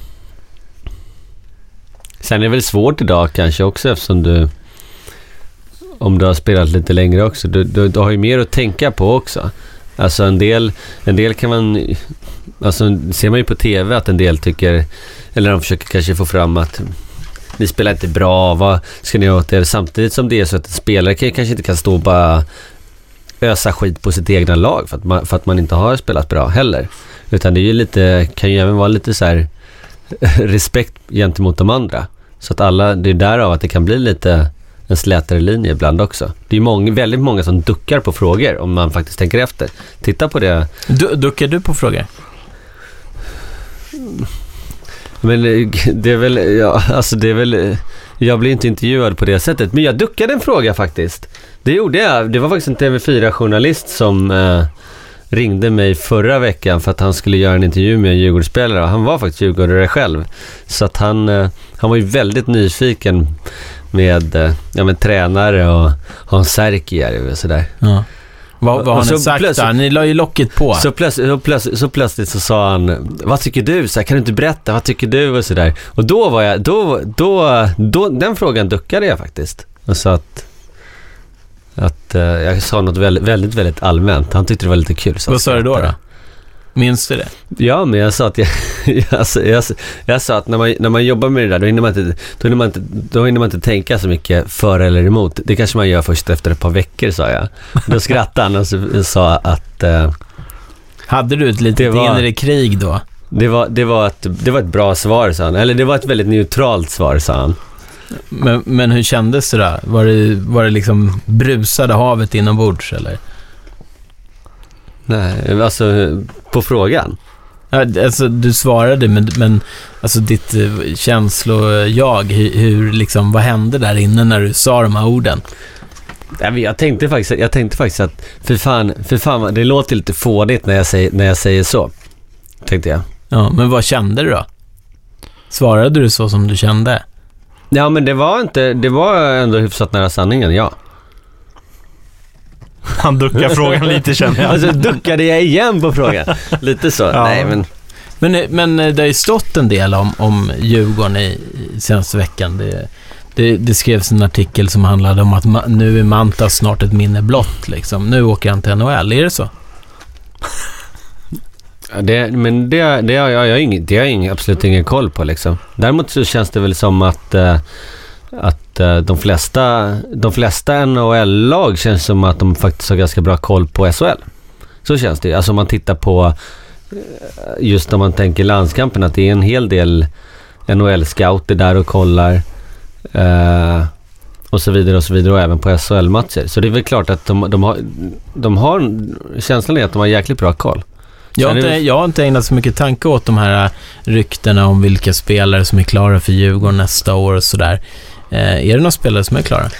Sen är det väl svårt idag kanske också, eftersom du, om du har spelat lite längre också, du, du, du har ju mer att tänka på också. Alltså en del, en del kan man, alltså ser man ju på tv att en del tycker, eller de försöker kanske få fram att ni spelar inte bra, vad ska ni åt er? Samtidigt som det är så att en spelare kan, kanske inte kan stå och bara ösa skit på sitt egna lag för att man, för att man inte har spelat bra heller. Utan det är ju lite, kan ju även vara lite så här respekt gentemot de andra. Så att alla, det är därav att det kan bli lite en slätare linje ibland också. Det är många, väldigt många som duckar på frågor om man faktiskt tänker efter. Titta på det. Du, duckar du på frågor? Men det är väl, ja, alltså det är väl, jag blir inte intervjuad på det sättet. Men jag duckade en fråga faktiskt. Det gjorde jag. Det var faktiskt en T V fyra-journalist som, eh, ringde mig förra veckan för att han skulle göra en intervju med en Djurgårdsspelare. Han var faktiskt djurgårdare själv. Så att han, han var ju väldigt nyfiken med, ja, med tränare och Hans Särkijärvi och sådär. Ja. Vad, vad har ni sagt där? Ni la ju locket på. Så plötsligt så, plötsligt, så plötsligt så sa han, vad tycker du? Så här, kan du inte berätta? Vad tycker du? Och sådär. Och då var jag, då, då, då, den frågan duckade jag faktiskt. Och sa att, att uh, jag sa något väldigt, väldigt, väldigt allmänt. Han tyckte det var lite kul. Vad sa du då då? Minns du det? Ja, men jag sa att jag, jag, jag, jag sa att när man, när man jobbar med det där, då hinner man inte, då hinner man inte, då hinner man inte tänka så mycket för eller emot. Det kanske man gör först efter ett par veckor, sa jag. Då skrattade han och så, sa att... Uh, hade du ett litet var, inre krig då? Det var, det, var ett, det var ett bra svar, sa han. Eller det var ett väldigt neutralt svar, sa han. Men, men hur kändes det då? Var det, var det liksom brusade havet inombords, eller? Nej, alltså på frågan. Ja, alltså du svarade, men, men alltså ditt uh, känslo-jag, hur, hur liksom, vad hände där inne när du sa de här orden? Ja, jag tänkte faktiskt, jag tänkte faktiskt att för fan, för fan, det låter lite fådigt när jag säger, när jag säger så. Tänkte jag. Ja, men vad kände du då? Svarade du så som du kände? Ja, men det var inte, det var ändå hyfsat nära sanningen, ja. Han duckar frågan lite, känner jag. Alltså duckade jag igen på frågan. Lite så, ja. Nej men... men... Men det har ju stått en del om, om Djurgården i, i senaste veckan. Det, det, det skrevs en artikel som handlade om att ma, nu är Mantas snart ett minne blott. Liksom. Nu åker han till N H L, är det så? Det, men det, det, har jag, jag har ingen, det har jag absolut ingen koll på. Liksom. Däremot så känns det väl som att... Uh, att uh, de flesta de flesta N H L-lag känns som att de faktiskt har ganska bra koll på S H L. Så känns det. Alltså om man tittar på just om man tänker landskampen, att det är en hel del N H L-scouter där och kollar uh, och så vidare och så vidare, och även på S H L-matcher. Så det är väl klart att de, de har de har känslan är att de har jäkligt bra koll. Jag har, inte, jag har inte ägnat så mycket tanke åt de här ryktena om vilka spelare som är klara för Djurgården nästa år och sådär. Eh, är det några spelare som är klara?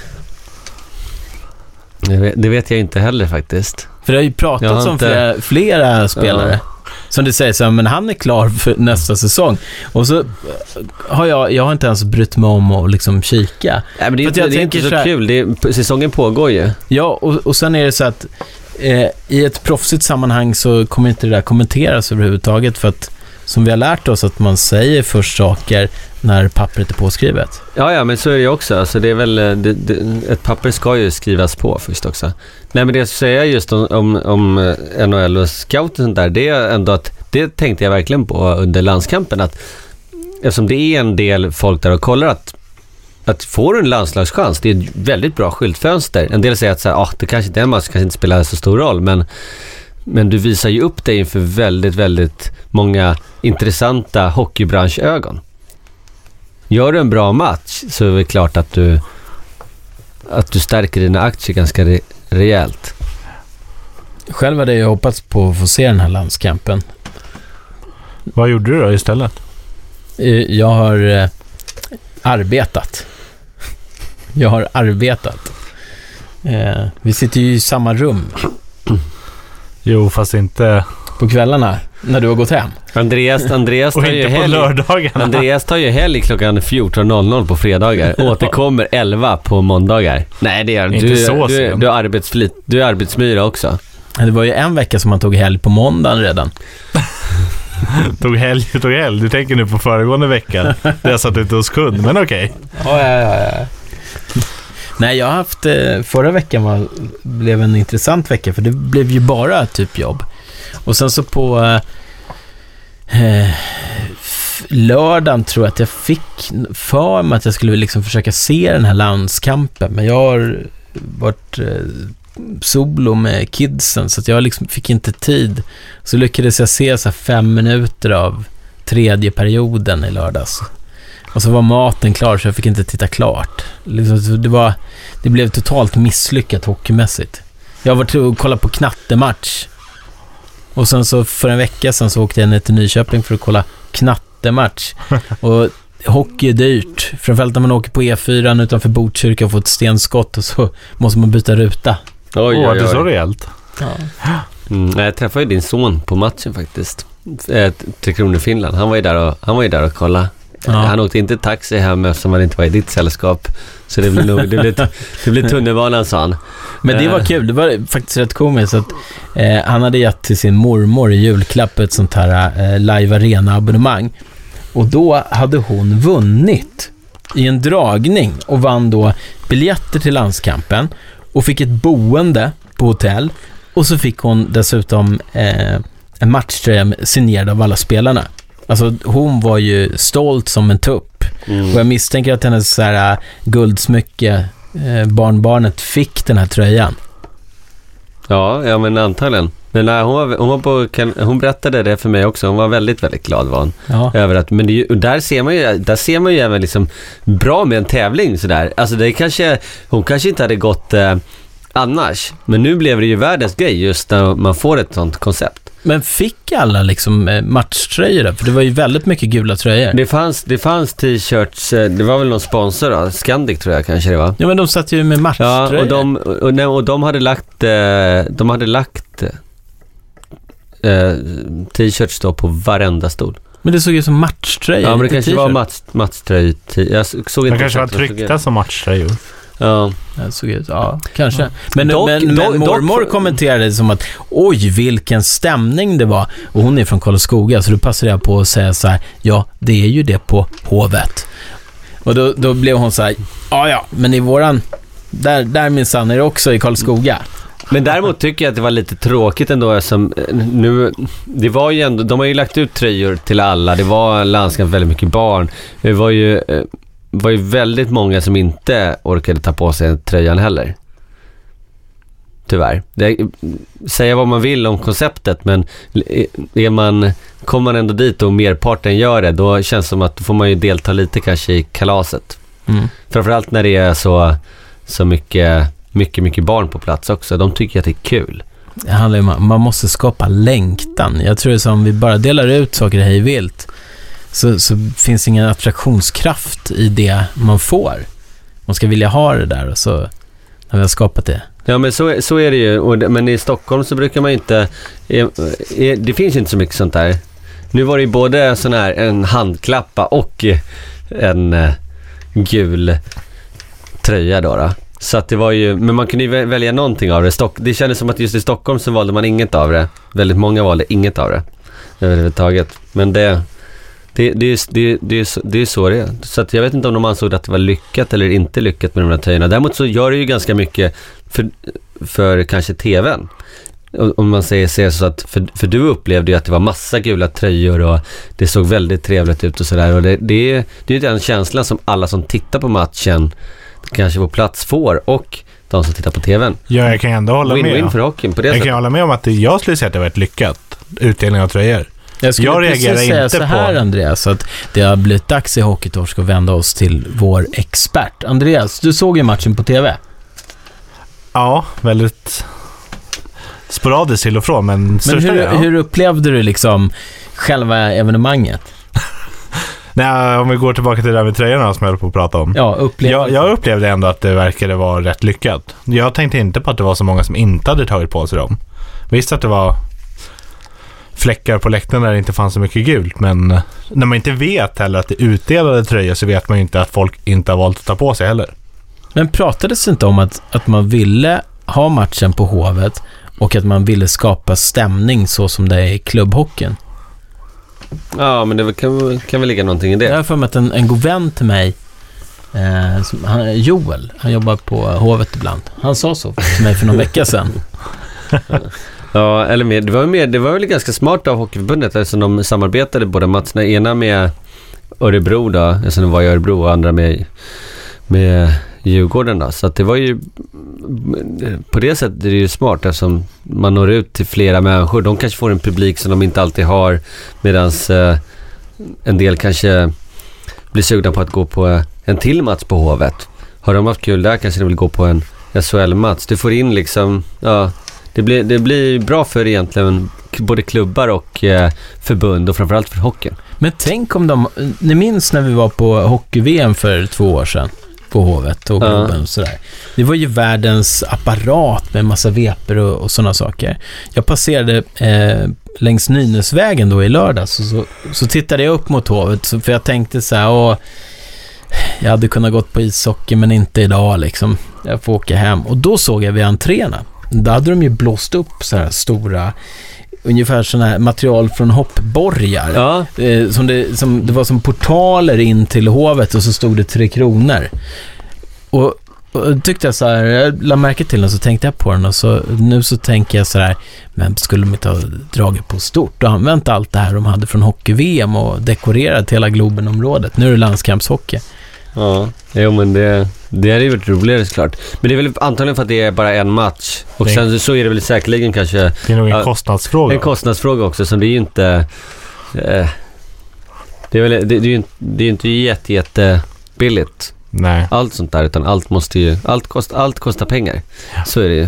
Det vet, det vet jag inte heller faktiskt. För det har ju pratats om inte... flera, flera spelare. Ja. Som du säger så här, men han är klar för nästa säsong. Och så har jag, jag har inte ens brytt mig om att liksom kika. Nej, men det är, inte, det är inte så, så här, kul. Det är, säsongen pågår ju. Ja, och, och sen är det så att eh, i ett proffsigt sammanhang så kommer inte det där kommenteras överhuvudtaget, för att som vi har lärt oss att man säger först saker när pappret är påskrivet. Ja, ja, men så är det ju också. Alltså det är väl, det, det, ett papper ska ju skrivas på först också. Nej, men det jag säger just om, om, om N H L och scout och sånt där, det är ändå att, det tänkte jag verkligen på under landskampen, att eftersom det är en del folk där och kollar att att får du en landslagschans, det är ett väldigt bra skyltfönster. En del säger att så här, ah, det kanske inte är en match, kanske inte spelar så stor roll, men Men du visar ju upp dig inför väldigt, väldigt många intressanta hockeybranschögon. Gör du en bra match så är det klart att du att du stärker dina aktier ganska re- rejält. Själv hade jag hoppats på att få se den här landskampen. Vad gjorde du då istället? Jag har eh, arbetat. Jag har arbetat. Eh, vi sitter ju i samma rum. Jo, fast inte... På kvällarna, när du har gått hem. Andreas, Andreas tar ju helg. Andreas tar ju helg klockan fjorton noll noll på fredagar. Återkommer elva på måndagar. Nej, det är du. Så du, du, du är arbetsflit. Du är arbetsmyra också. Det var ju en vecka som man tog helg på måndagen redan. tog helg, tog helg. Du tänker nu på föregående vecka. Det jag satt ute hos kund, men okej. Okay. Ja, ja, ja, ja. Nej, jag har haft, förra veckan var, blev en intressant vecka, för det blev ju bara typ jobb. Och sen så på eh, lördagen tror jag att jag fick för mig att jag skulle liksom försöka se den här landskampen, men jag har varit eh, solo med kidsen, så att jag liksom fick inte tid. Så lyckades jag se så här fem minuter av tredje perioden i lördags. Och så var maten klar, så jag fick inte titta klart. Det, var, det blev totalt misslyckat hockeymässigt. Jag var till att kolla på knattematch. Och sen så för en vecka sedan så åkte jag ner till Nyköping för att kolla knattematch. Och hockey är dyrt. Framförallt när man åker på E fyra utanför Botkyrka och får ett stenskott och så måste man byta ruta. Oj, oj, oj. Det är så rejält. Ja. Mm, jag träffade ju din son på matchen faktiskt. Tre Kronor Finland. Han var ju där och, han var ju där och kollade. Ja. Han åkte inte taxi hem eftersom han inte var i ditt sällskap. Så det blev nog, det blev, det blev tunnelbanan, sa han. Men det var kul. Det var faktiskt rätt komiskt att eh, han hade gett till sin mormor i julklapp ett sånt här eh, live arena abonnemang. Och då hade hon vunnit i en dragning och vann då biljetter till landskampen och fick ett boende på hotell. Och så fick hon dessutom eh, en matchtröja signerad av alla spelarna. Alltså hon var ju stolt som en tupp. Mm. Och jag misstänker att hennes så här, guldsmycke, eh, barnbarnet fick den här tröjan. Ja, ja men antagligen. Men nej, hon, var, hon, var på, hon berättade det för mig också. Hon var väldigt, väldigt glad var hon. Ja. Över att, men det, där ser man ju där ser man ju även liksom bra med en tävling sådär. Alltså det kanske, hon kanske inte hade gått eh, annars. Men nu blev det ju världens grej just när man får ett sånt koncept. Men fick alla liksom matchtröjor då? För det var ju väldigt mycket gula tröjor. Det fanns, det fanns t-shirts, det var väl någon sponsor då, Scandic tror jag kanske det var. Ja men de satt ju med matchtröjor. Ja, och de, och, och de hade lagt de hade lagt eh, t-shirts då på varenda stol. Men det såg ju som matchtröjor. Ja men det kanske var match, matchtröj. Jag såg inte. Det kanske var tryckta som matchtröjor. Ja, det såg ut, ja, kanske. Ja. Men, dock, men, dock, men mormor dock, kommenterade det som att oj, vilken stämning det var. Och hon är från Karlskoga, så då passade jag på att säga så här: ja, det är ju det på Hovet. Och då, då blev hon så här: ja, ja, men i våran där, där minsann är det också i Karlskoga. Men däremot tycker jag att det var lite tråkigt ändå som nu, det var ju ändå, de har ju lagt ut tröjor till alla. Det var landskamp väldigt mycket barn. Det var ju var ju väldigt många som inte orkade ta på sig tröjan heller. Tyvärr. Det, säga vad man vill om konceptet, men är man, kommer man ändå dit och merparten gör det, då känns det som att då får man ju delta lite kanske i kalaset. Mm. Framförallt när det är så, så mycket, mycket, mycket barn på plats också. De tycker att det är kul. Det handlar om, man måste skapa längtan. Jag tror att om vi bara delar ut saker hej vilt, Så, så finns ingen attraktionskraft i det man får. Man ska vilja ha det där, och så har vi har skapat det. Ja, men så, så är det ju. Och, men i Stockholm så brukar man inte... Är, är, det finns ju inte så mycket sånt där. Nu var det ju både sån här, en handklappa och en eh, gul tröja då, då. Så att det var ju... Men man kunde ju välja någonting av det. Stock, det kändes som att just i Stockholm så valde man inget av det. Väldigt många valde inget av det överhuvudtaget. Men det... Det, det, det, det, det är så det är. Så att jag vet inte om de ansåg att det var lyckat eller inte lyckat med de här tröjorna. Däremot så gör det ju ganska mycket för, för kanske tvn. Om man säger, säger så att för, för du upplevde ju att det var massa gula tröjor och det såg väldigt trevligt ut och sådär. Och det, det, är, det är ju den känslan som alla som tittar på matchen kanske på plats får, och de som tittar på tvn. Ja, jag kan ändå hålla win, med. Win för hockeyn på det jag sättet. kan hålla med om att det, jag skulle säga att det var ett lyckat utdelning av tröjor. Jag skulle jag precis säga inte så här på... Andreas, att det har blivit dags i Hockeytorsk att vända oss till vår expert. Andreas, du såg ju matchen på tv. Ja, väldigt sporadiskt till och från, men, men hur, ja. hur upplevde du liksom själva evenemanget? Nej, om vi går tillbaka till det där med tröjorna som jag höll på att prata om. Ja, upplevde. Jag, jag upplevde ändå att det verkade vara rätt lyckat. Jag tänkte inte på att det var så många som inte hade tagit på sig dem. Visst att det var fläckar på läktaren där det inte fanns så mycket gult, men när man inte vet heller att det är utdelade tröjor, så vet man ju inte att folk inte har valt att ta på sig heller. Men pratades det inte om att, att man ville ha matchen på Hovet och att man ville skapa stämning så som det är i klubbhockeyn? Ja, men det kan, kan väl ligga någonting i det. Jag har för mig att en, en god vän till mig, eh, som, han, Joel, han jobbar på Hovet ibland. Han sa så till mig för någon vecka sedan. Ja, eller mer, det var mer, det var väl ganska smart av Hockeyförbundet, eftersom de samarbetade båda matcherna, ena med Örebro då, alltså de var i Örebro, och andra med, med Djurgården då. Så att det var ju, på det sättet är det ju smart, eftersom man når ut till flera människor. De kanske får en publik som de inte alltid har, medan eh, en del kanske blir sugna på att gå på en till match på Hovet. Har de haft kul där kanske de vill gå på en S H L-match. Du får in liksom, ja, det blir, det blir bra för egentligen både klubbar och eh, förbund, och framförallt för hockeyn. Men tänk om de, ni minns när vi var på hockey-V M för två år sedan? på Hovet och Globen ja. och sådär. Det var ju världens apparat med massa veper och, och sådana saker. Jag passerade eh, längs Nynäsvägen då i lördags och så, så tittade jag upp mot Hovet så, för jag tänkte så här, åh, jag hade kunnat gått på ishockey men inte idag liksom. Jag får åka hem. Och då såg jag vid entréerna. Där hade de ju blåst upp så här stora, ungefär sådana här material från hoppborgar. Ja. Eh, som, det, som det var som portaler in till Hovet och så stod det Tre Kronor. Och, och tyckte jag så här, jag la märke till den och så tänkte jag på den och så nu så tänker jag så här, men skulle de inte ha dragit på stort och använt allt det här de hade från hockey-V M och dekorerat hela Globenområdet. Nu är det landskampshockey. Ja, jo, men det, det är ju varit roligare såklart. Men det är väl antagligen för att det är bara en match. Och det, sen så är det väl säkerligen kanske... Det är nog en ja, kostnadsfråga. En kostnadsfråga också, så det är ju inte... Eh, det är väl det, det är ju det är inte jätte, jätte billigt. Nej. Allt sånt där, utan allt måste ju... Allt, kost, allt kostar pengar. Ja. Så är det ju.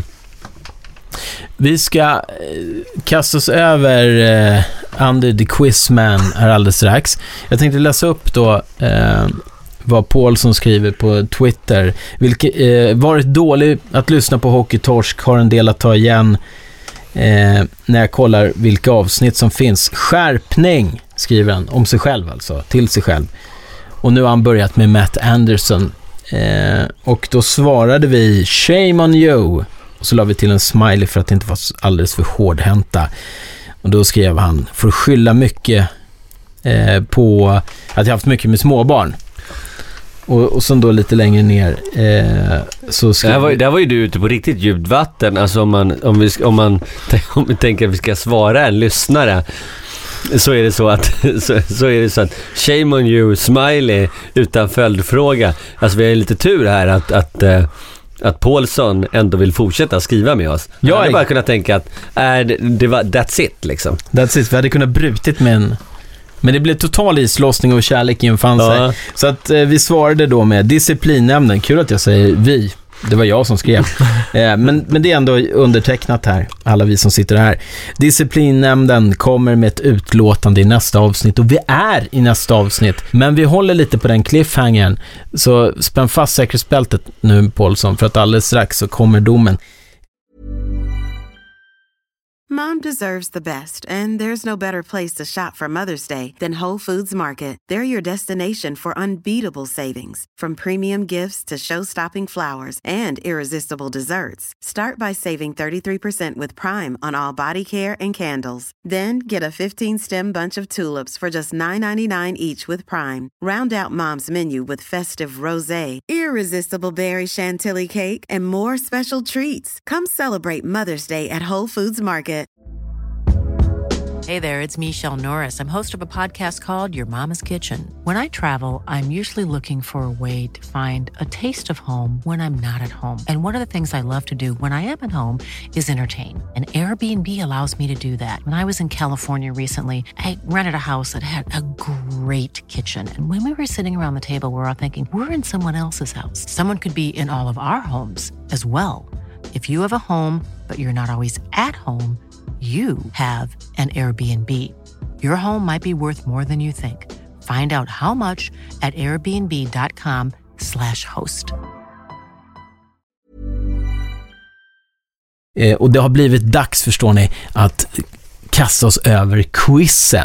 Vi ska eh, kasta oss över eh, Under the Quizman här alldeles strax. Jag tänkte läsa upp då... Eh, vad Paulsson skriver på Twitter. Vilket, eh, varit dålig att lyssna på Hockeytorsk, har en del att ta igen eh, när jag kollar vilka avsnitt som finns. Skärpning, skriver han om sig själv alltså, till sig själv. Och nu har han börjat med Matt Anderson. Eh, och då svarade vi shame on you. Och så la vi till en smiley för att det inte var alldeles för hårdhänta. Och då skrev han, för att skylla mycket eh, på att jag haft mycket med småbarn. Och, och sen då lite längre ner eh, så ska det, här var, det här var ju du ute på riktigt djupt vatten. Alltså om man, om vi, om man om vi tänker att vi ska svara en lyssnare, så är det så att så, så är det så att shame on you, smiley utan följdfråga. Alltså vi har lite tur här att, att, att Paulsson ändå vill fortsätta skriva med oss. Jag hade bara kunnat tänka att äh, det, det var, that's it liksom. That's it, vi hade kunnat brutit med en... Men det blev total islossning och kärlek infann sig. Ja. Så att eh, vi svarade då med disciplinnämnden. Kul att jag säger vi. Det var jag som skrev. eh, men, men det är ändå undertecknat här. Alla vi som sitter här. Disciplinnämnden kommer med ett utlåtande i nästa avsnitt. Och vi är i nästa avsnitt. Men vi håller lite på den cliffhangern. Så spänn fast säkerhetsbältet nu, Paulsson. För att alldeles strax så kommer domen. Mom deserves the best, and there's no better place to shop for Mother's Day than Whole Foods Market. They're your destination for unbeatable savings, from premium gifts to show-stopping flowers and irresistible desserts. Start by saving thirty-three percent with Prime on all body care and candles. Then get a fifteen-stem bunch of tulips for just nine ninety-nine each with Prime. Round out Mom's menu with festive rosé, irresistible berry chantilly cake, and more special treats. Come celebrate Mother's Day at Whole Foods Market. Hey there, it's Michelle Norris. I'm host of a podcast called Your Mama's Kitchen. When I travel, I'm usually looking for a way to find a taste of home when I'm not at home. And one of the things I love to do when I am at home is entertain. And Airbnb allows me to do that. When I was in California recently, I rented a house that had a great kitchen. And when we were sitting around the table, we were all thinking, we're in someone else's house. Someone could be in all of our homes as well. If you have a home, but you're not always at home, you have an Airbnb. Your home might be worth more than you think. Find out how much at airbnb.com slash host. Eh, och det har blivit dags, förstår ni, att kasta oss över quizen.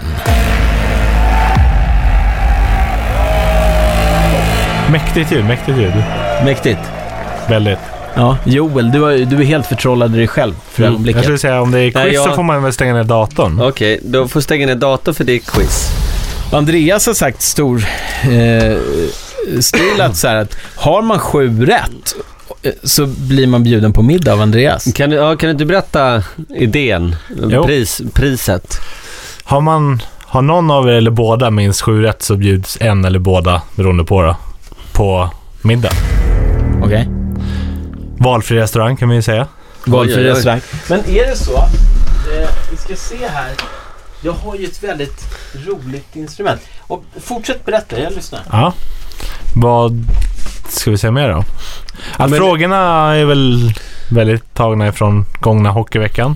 Mäktigt ljud, mäktigt ljud. Mäktigt. Väldigt. Ja, Joel, du är, du är helt förtrollad i dig själv för mm. ögonblicket. Jag skulle säga, om det är quiz Nej, jag... så får man väl stänga ner datorn. Okej, okay, då får stänga ner datorn för det är quiz. Andreas har sagt stor eh, stilat så här att har man sju rätt så blir man bjuden på middag av Andreas. Kan du, ja, kan du inte berätta idén, pris, priset? Har man har någon av er eller båda minst sju rätt så bjuds en eller båda, beroende på då, på middag. Okej. Okay. Valfri restaurang kan man ju säga. Valfri restaurang. Men är det så? Eh, vi ska se här. Jag har ju ett väldigt roligt instrument. Och fortsätt berätta, jag lyssnar. Ja. Vad ska vi säga mer då? Att Men... frågorna är väl väldigt tagna ifrån gångna hockeyveckan.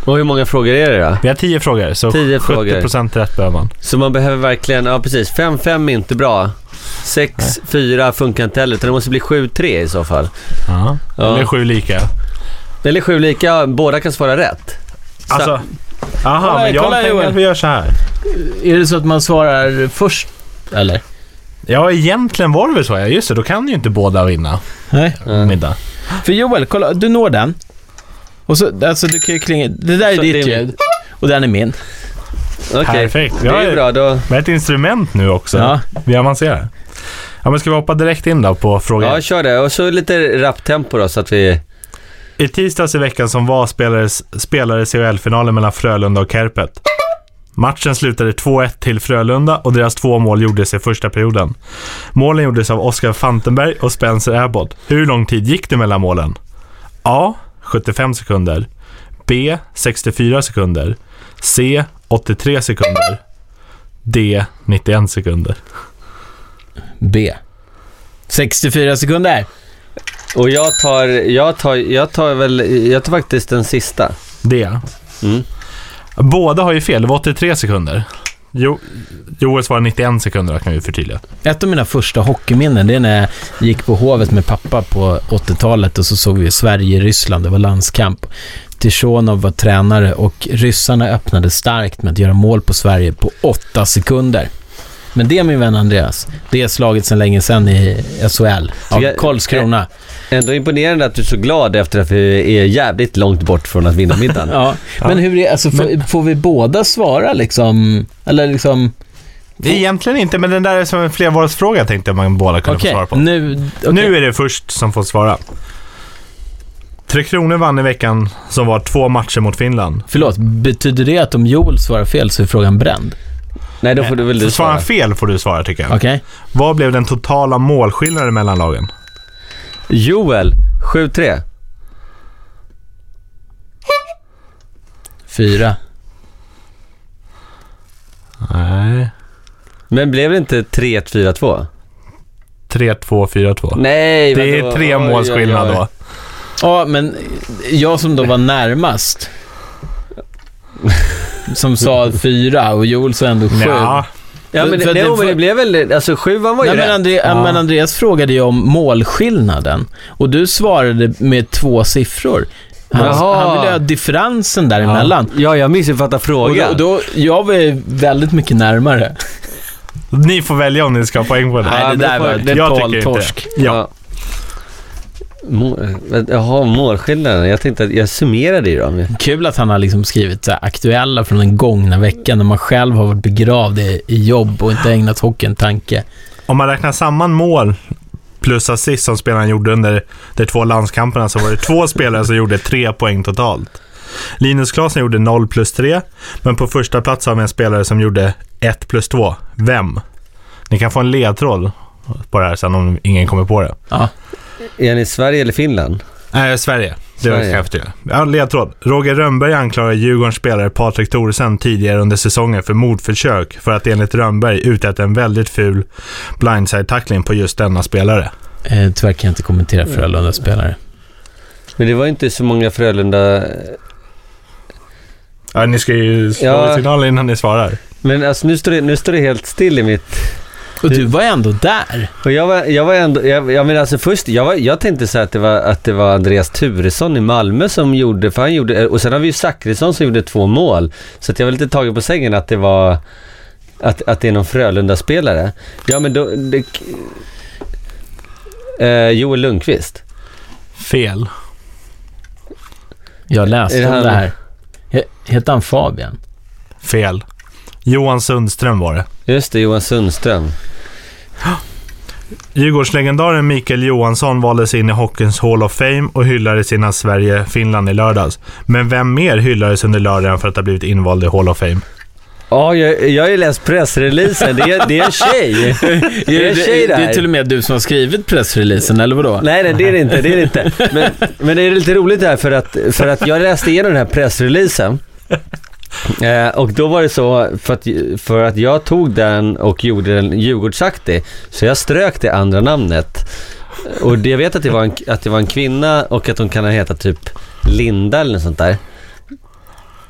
Och hur många frågor är det då? Vi har tio frågor, så tio sjuttio procent rätt behöver man. Så man behöver verkligen, ja precis, fem fem är inte bra. sex fyra funkar inte heller, utan det måste bli sju tre i så fall. Ja, ja. Eller sju lika. Eller sju lika, båda kan svara rätt. Så. Alltså, aha, kolla, men jag kolla, tänker Joel. att vi gör så här. Är det så att man svarar först, eller? Ja, egentligen var det väl så. Ja, just det, då kan ju inte båda vinna. Nej. Mm. Middag. För Joel, kolla, du når den. Och så, alltså du kan ju klinga, det där är Så ditt det är- ljud. Och den är min. Okej, Perfekt. det Vi har är ju- bra då. Vi har ett instrument nu också. Ja. Vi avancerar. Ja, men ska vi hoppa direkt in då på frågan? Ja, kör det. Och så lite rapptempo då, så att vi... I tisdags i veckan som var spelades, spelades C H L-finalen mellan Frölunda och Kärpet. Matchen slutade två ett till Frölunda och deras två mål gjordes i första perioden. Målen gjordes av Oskar Fantenberg och Spencer Abbott. Hur lång tid gick det mellan målen? A. sjuttiofem sekunder. B. sextiofyra sekunder. C. åttiotre sekunder. D. nittioen sekunder. B. sextiofyra sekunder. Och jag tar, jag tar, jag tar väl, jag tar faktiskt den sista. D. Mm. Båda har ju fel, det var åttiotre sekunder. Jo, Joel svarar nittioen sekunder, kan vi förtydliga. Ett av mina första hockeyminnen, det är när jag gick på Hovet med pappa på åttiotalet och så såg vi Sverige-Ryssland, det var landskamp. Tishonov var tränare och ryssarna öppnade starkt med att göra mål på Sverige på åtta sekunder. Men det, min vän Andreas, det är slaget sedan länge sedan i S H L av jag- Karlskrona. Ändå imponerande att du är så glad efter att vi är jävligt långt bort från att vinna middagen. Ja, men hur är, alltså, får, får vi båda svara liksom, eller liksom... Det är egentligen inte, men den där är som en flervalsfråga tänkte jag man båda kunde Okej, få svara på. nu... okej. Nu är det först som får svara. Tre Kronor vann i veckan som var två matcher mot Finland. Förlåt, betyder det att om Joel svarar fel så är frågan bränd? Nej, då får du väl du Svarar svara. han fel får du svara, tycker jag. Okej? Vad blev den totala målskillnaden mellan lagen? Joel, sju tre. Fyra. Nej. Men blev det inte tre ett fyra två? tre två fyra två. Nej, Det är vadå? tre Oj, målskillnad oj, oj. då. Ja, men jag som då var närmast som sa fyra och Joel sa ändå sju. Ja, Ja, men, För- för det, det- men det blev väl, alltså sjuan var ju Nej, men, rätt. André, Ja. men Andreas frågade ju om målskillnaden och du svarade med två siffror. Han, Jaha. han ville ha differensen däremellan. Ja, jag missuppfattade Och frågan. då, då, jag var väldigt mycket närmare. ni får välja om ni ska ha poäng på det. Ja, Nej, men det där då får- var det- jag total tycker inte. torsk. Ja. Må- Jaha, målskillnaden. Jag tänkte att jag summerade i dem. Kul att han har liksom skrivit så här aktuella från den gångna veckan när man själv har varit begravd i, i jobb och inte ägnat hockey en tanke. Om man räknar samman mål plus assist som spelaren gjorde under de två landskamperna, så var det två spelare som gjorde tre poäng totalt. Linus Klasen gjorde noll plus tre, men på första plats har vi en spelare som gjorde ett plus två. Vem? Ni kan få en ledtråd på det här sen om ingen kommer på det. Ja. Är ni Sverige eller Finland? Nej, Sverige. Det var Sverige. häftigt. Ja, ledtråd. Roger Rönnberg anklagar Djurgårdens spelare Patrik Thoresen tidigare under säsongen för mordförsök för att enligt Rönnberg utäta en väldigt ful blindside-tackling på just denna spelare. Eh, tyvärr kan jag inte kommentera Frölunda spelare. Men det var inte så många Frölunda... Ja, ni ska ju slå Ja. signaler innan ni svarar. Men alltså nu står det, nu står det helt still i mitt... Och du var ändå där. Och jag var, jag var ändå... Jag, jag menar alltså först... Jag, var, jag tänkte så här att det, var, att det var Andreas Turesson i Malmö som gjorde... För han gjorde... Och sen har vi ju Zachrisson som gjorde två mål. Så att jag var lite tagen på sängen att det var... Att, att det är någon Frölunda-spelare. Ja, men då... Det, eh, Joel Lundqvist. Fel. Jag läste Är det om han- det här. He- Heter han Fabian? Fel. Johan Sundström var det. Just det, Johan Sundström. Djurgårdslegendaren Mikael Johansson valdes in i hockeyns Hall of Fame och hyllades sina Sverige-Finland i lördags. Men vem mer hyllades under lördagen för att ha blivit invald i Hall of Fame? Ja, jag, jag har ju läst pressreleasen. Det är, det är en tjej. Det är en tjej det, där. det är till och med du som har skrivit pressreleasen, eller vadå? Nej, nej, det är det inte. Det är det inte. Men, men det är lite roligt här för att, för att jag läste igenom den här pressreleasen. Eh, och då var det så för att, för att jag tog den och gjorde den Djurgårdsaktig, så jag strök det andra namnet. Och det, jag vet att det, var en, att det var en kvinna och att hon kan ha hetat typ Linda eller något sånt där.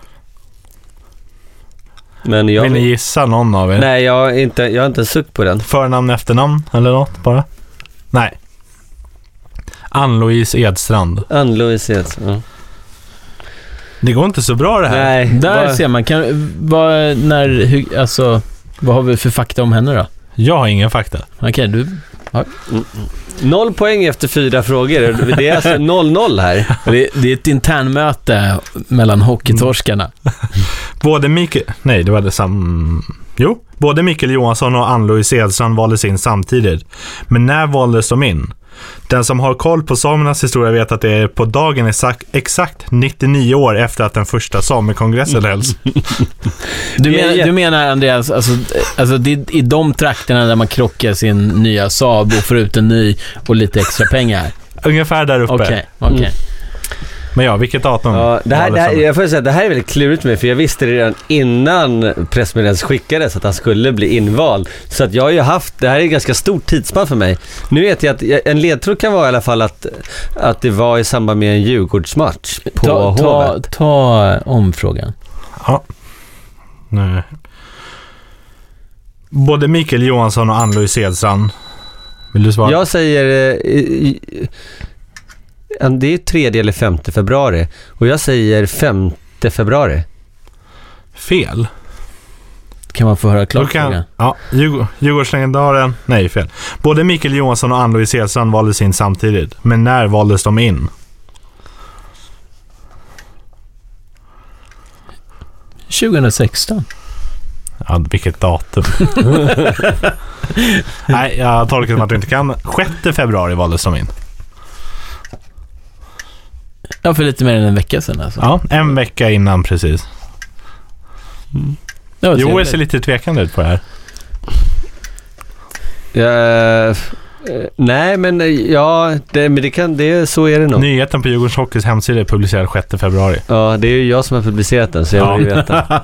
Men jag... Vill ni gissa någon av er? Nej, jag har inte, jag har inte suck på den. Förnamn, efternamn eller något bara? Nej. Ann-Louise Edstrand. Ann-Louise Edstrand, ja. Det går inte så bra det här. Nej. Där Var... ser man. Kan, vad, när, hur, alltså, vad har vi för fakta om henne då? Jag har ingen fakta. Okej, okay, du... Ja. Mm. Noll poäng efter fyra frågor. Det är alltså noll noll här. Det, det är ett internmöte mellan hockeytorskarna. Både Mikael... Nej, det var det sam... Jo, både Mikael Johansson och Ann-Louise Edstrand valdes in samtidigt. Men när valdes de in? Den som har koll på samernas historia vet att det är på dagen exakt, exakt nittionio år efter att den första samekongressen hölls. Du menar, du menar Andreas, alltså, alltså det är i de trakterna där man krockar sin nya Saab och får ut en ny och lite extra pengar? Ungefär där uppe. Okej, okay, okej. Okay. Mm. Men ja, vilket datum? Ja, det här, det här, jag får säga att det här är väldigt klurigt med, för jag visste redan innan pressmeddelandet skickades att han skulle bli invald. Så att jag har ju haft, det här är ett ganska stort tidsspann för mig. Nu vet jag att en ledtråd kan vara i alla fall att, att det var i samband med en Djurgårdsmatch på ta, ta, Hovet. ta om frågan. Ja. Nej. Både Mikael Johansson och Ann-Louise Edstrand. Vill du svara? Jag säger... Eh, det är tredje eller femte februari. Och jag säger femte februari. Fel. Kan man få höra klart kan, frågan? Ja, Djurgård, Djurgårdslegendaren. Nej, fel. Både Mikael Johansson och Ann-Louise Edstrand valdes in samtidigt. Men när valdes de in? tjugohundrasexton. Ja, vilket datum. Nej, jag har tolkat att du inte kan. sjätte februari valdes de in. Ja, för lite mer än en vecka sedan alltså. Ja, en vecka innan precis. Mm. Joel ser lite tvekande ut på det här. Ja, nej, men ja, det, men det kan, det, så är det nog. Nyheten på Djurgårdens Hockeys hemsida är publicerad sjätte februari. Ja, det är ju jag som har publicerat den, så jag vill ju veta.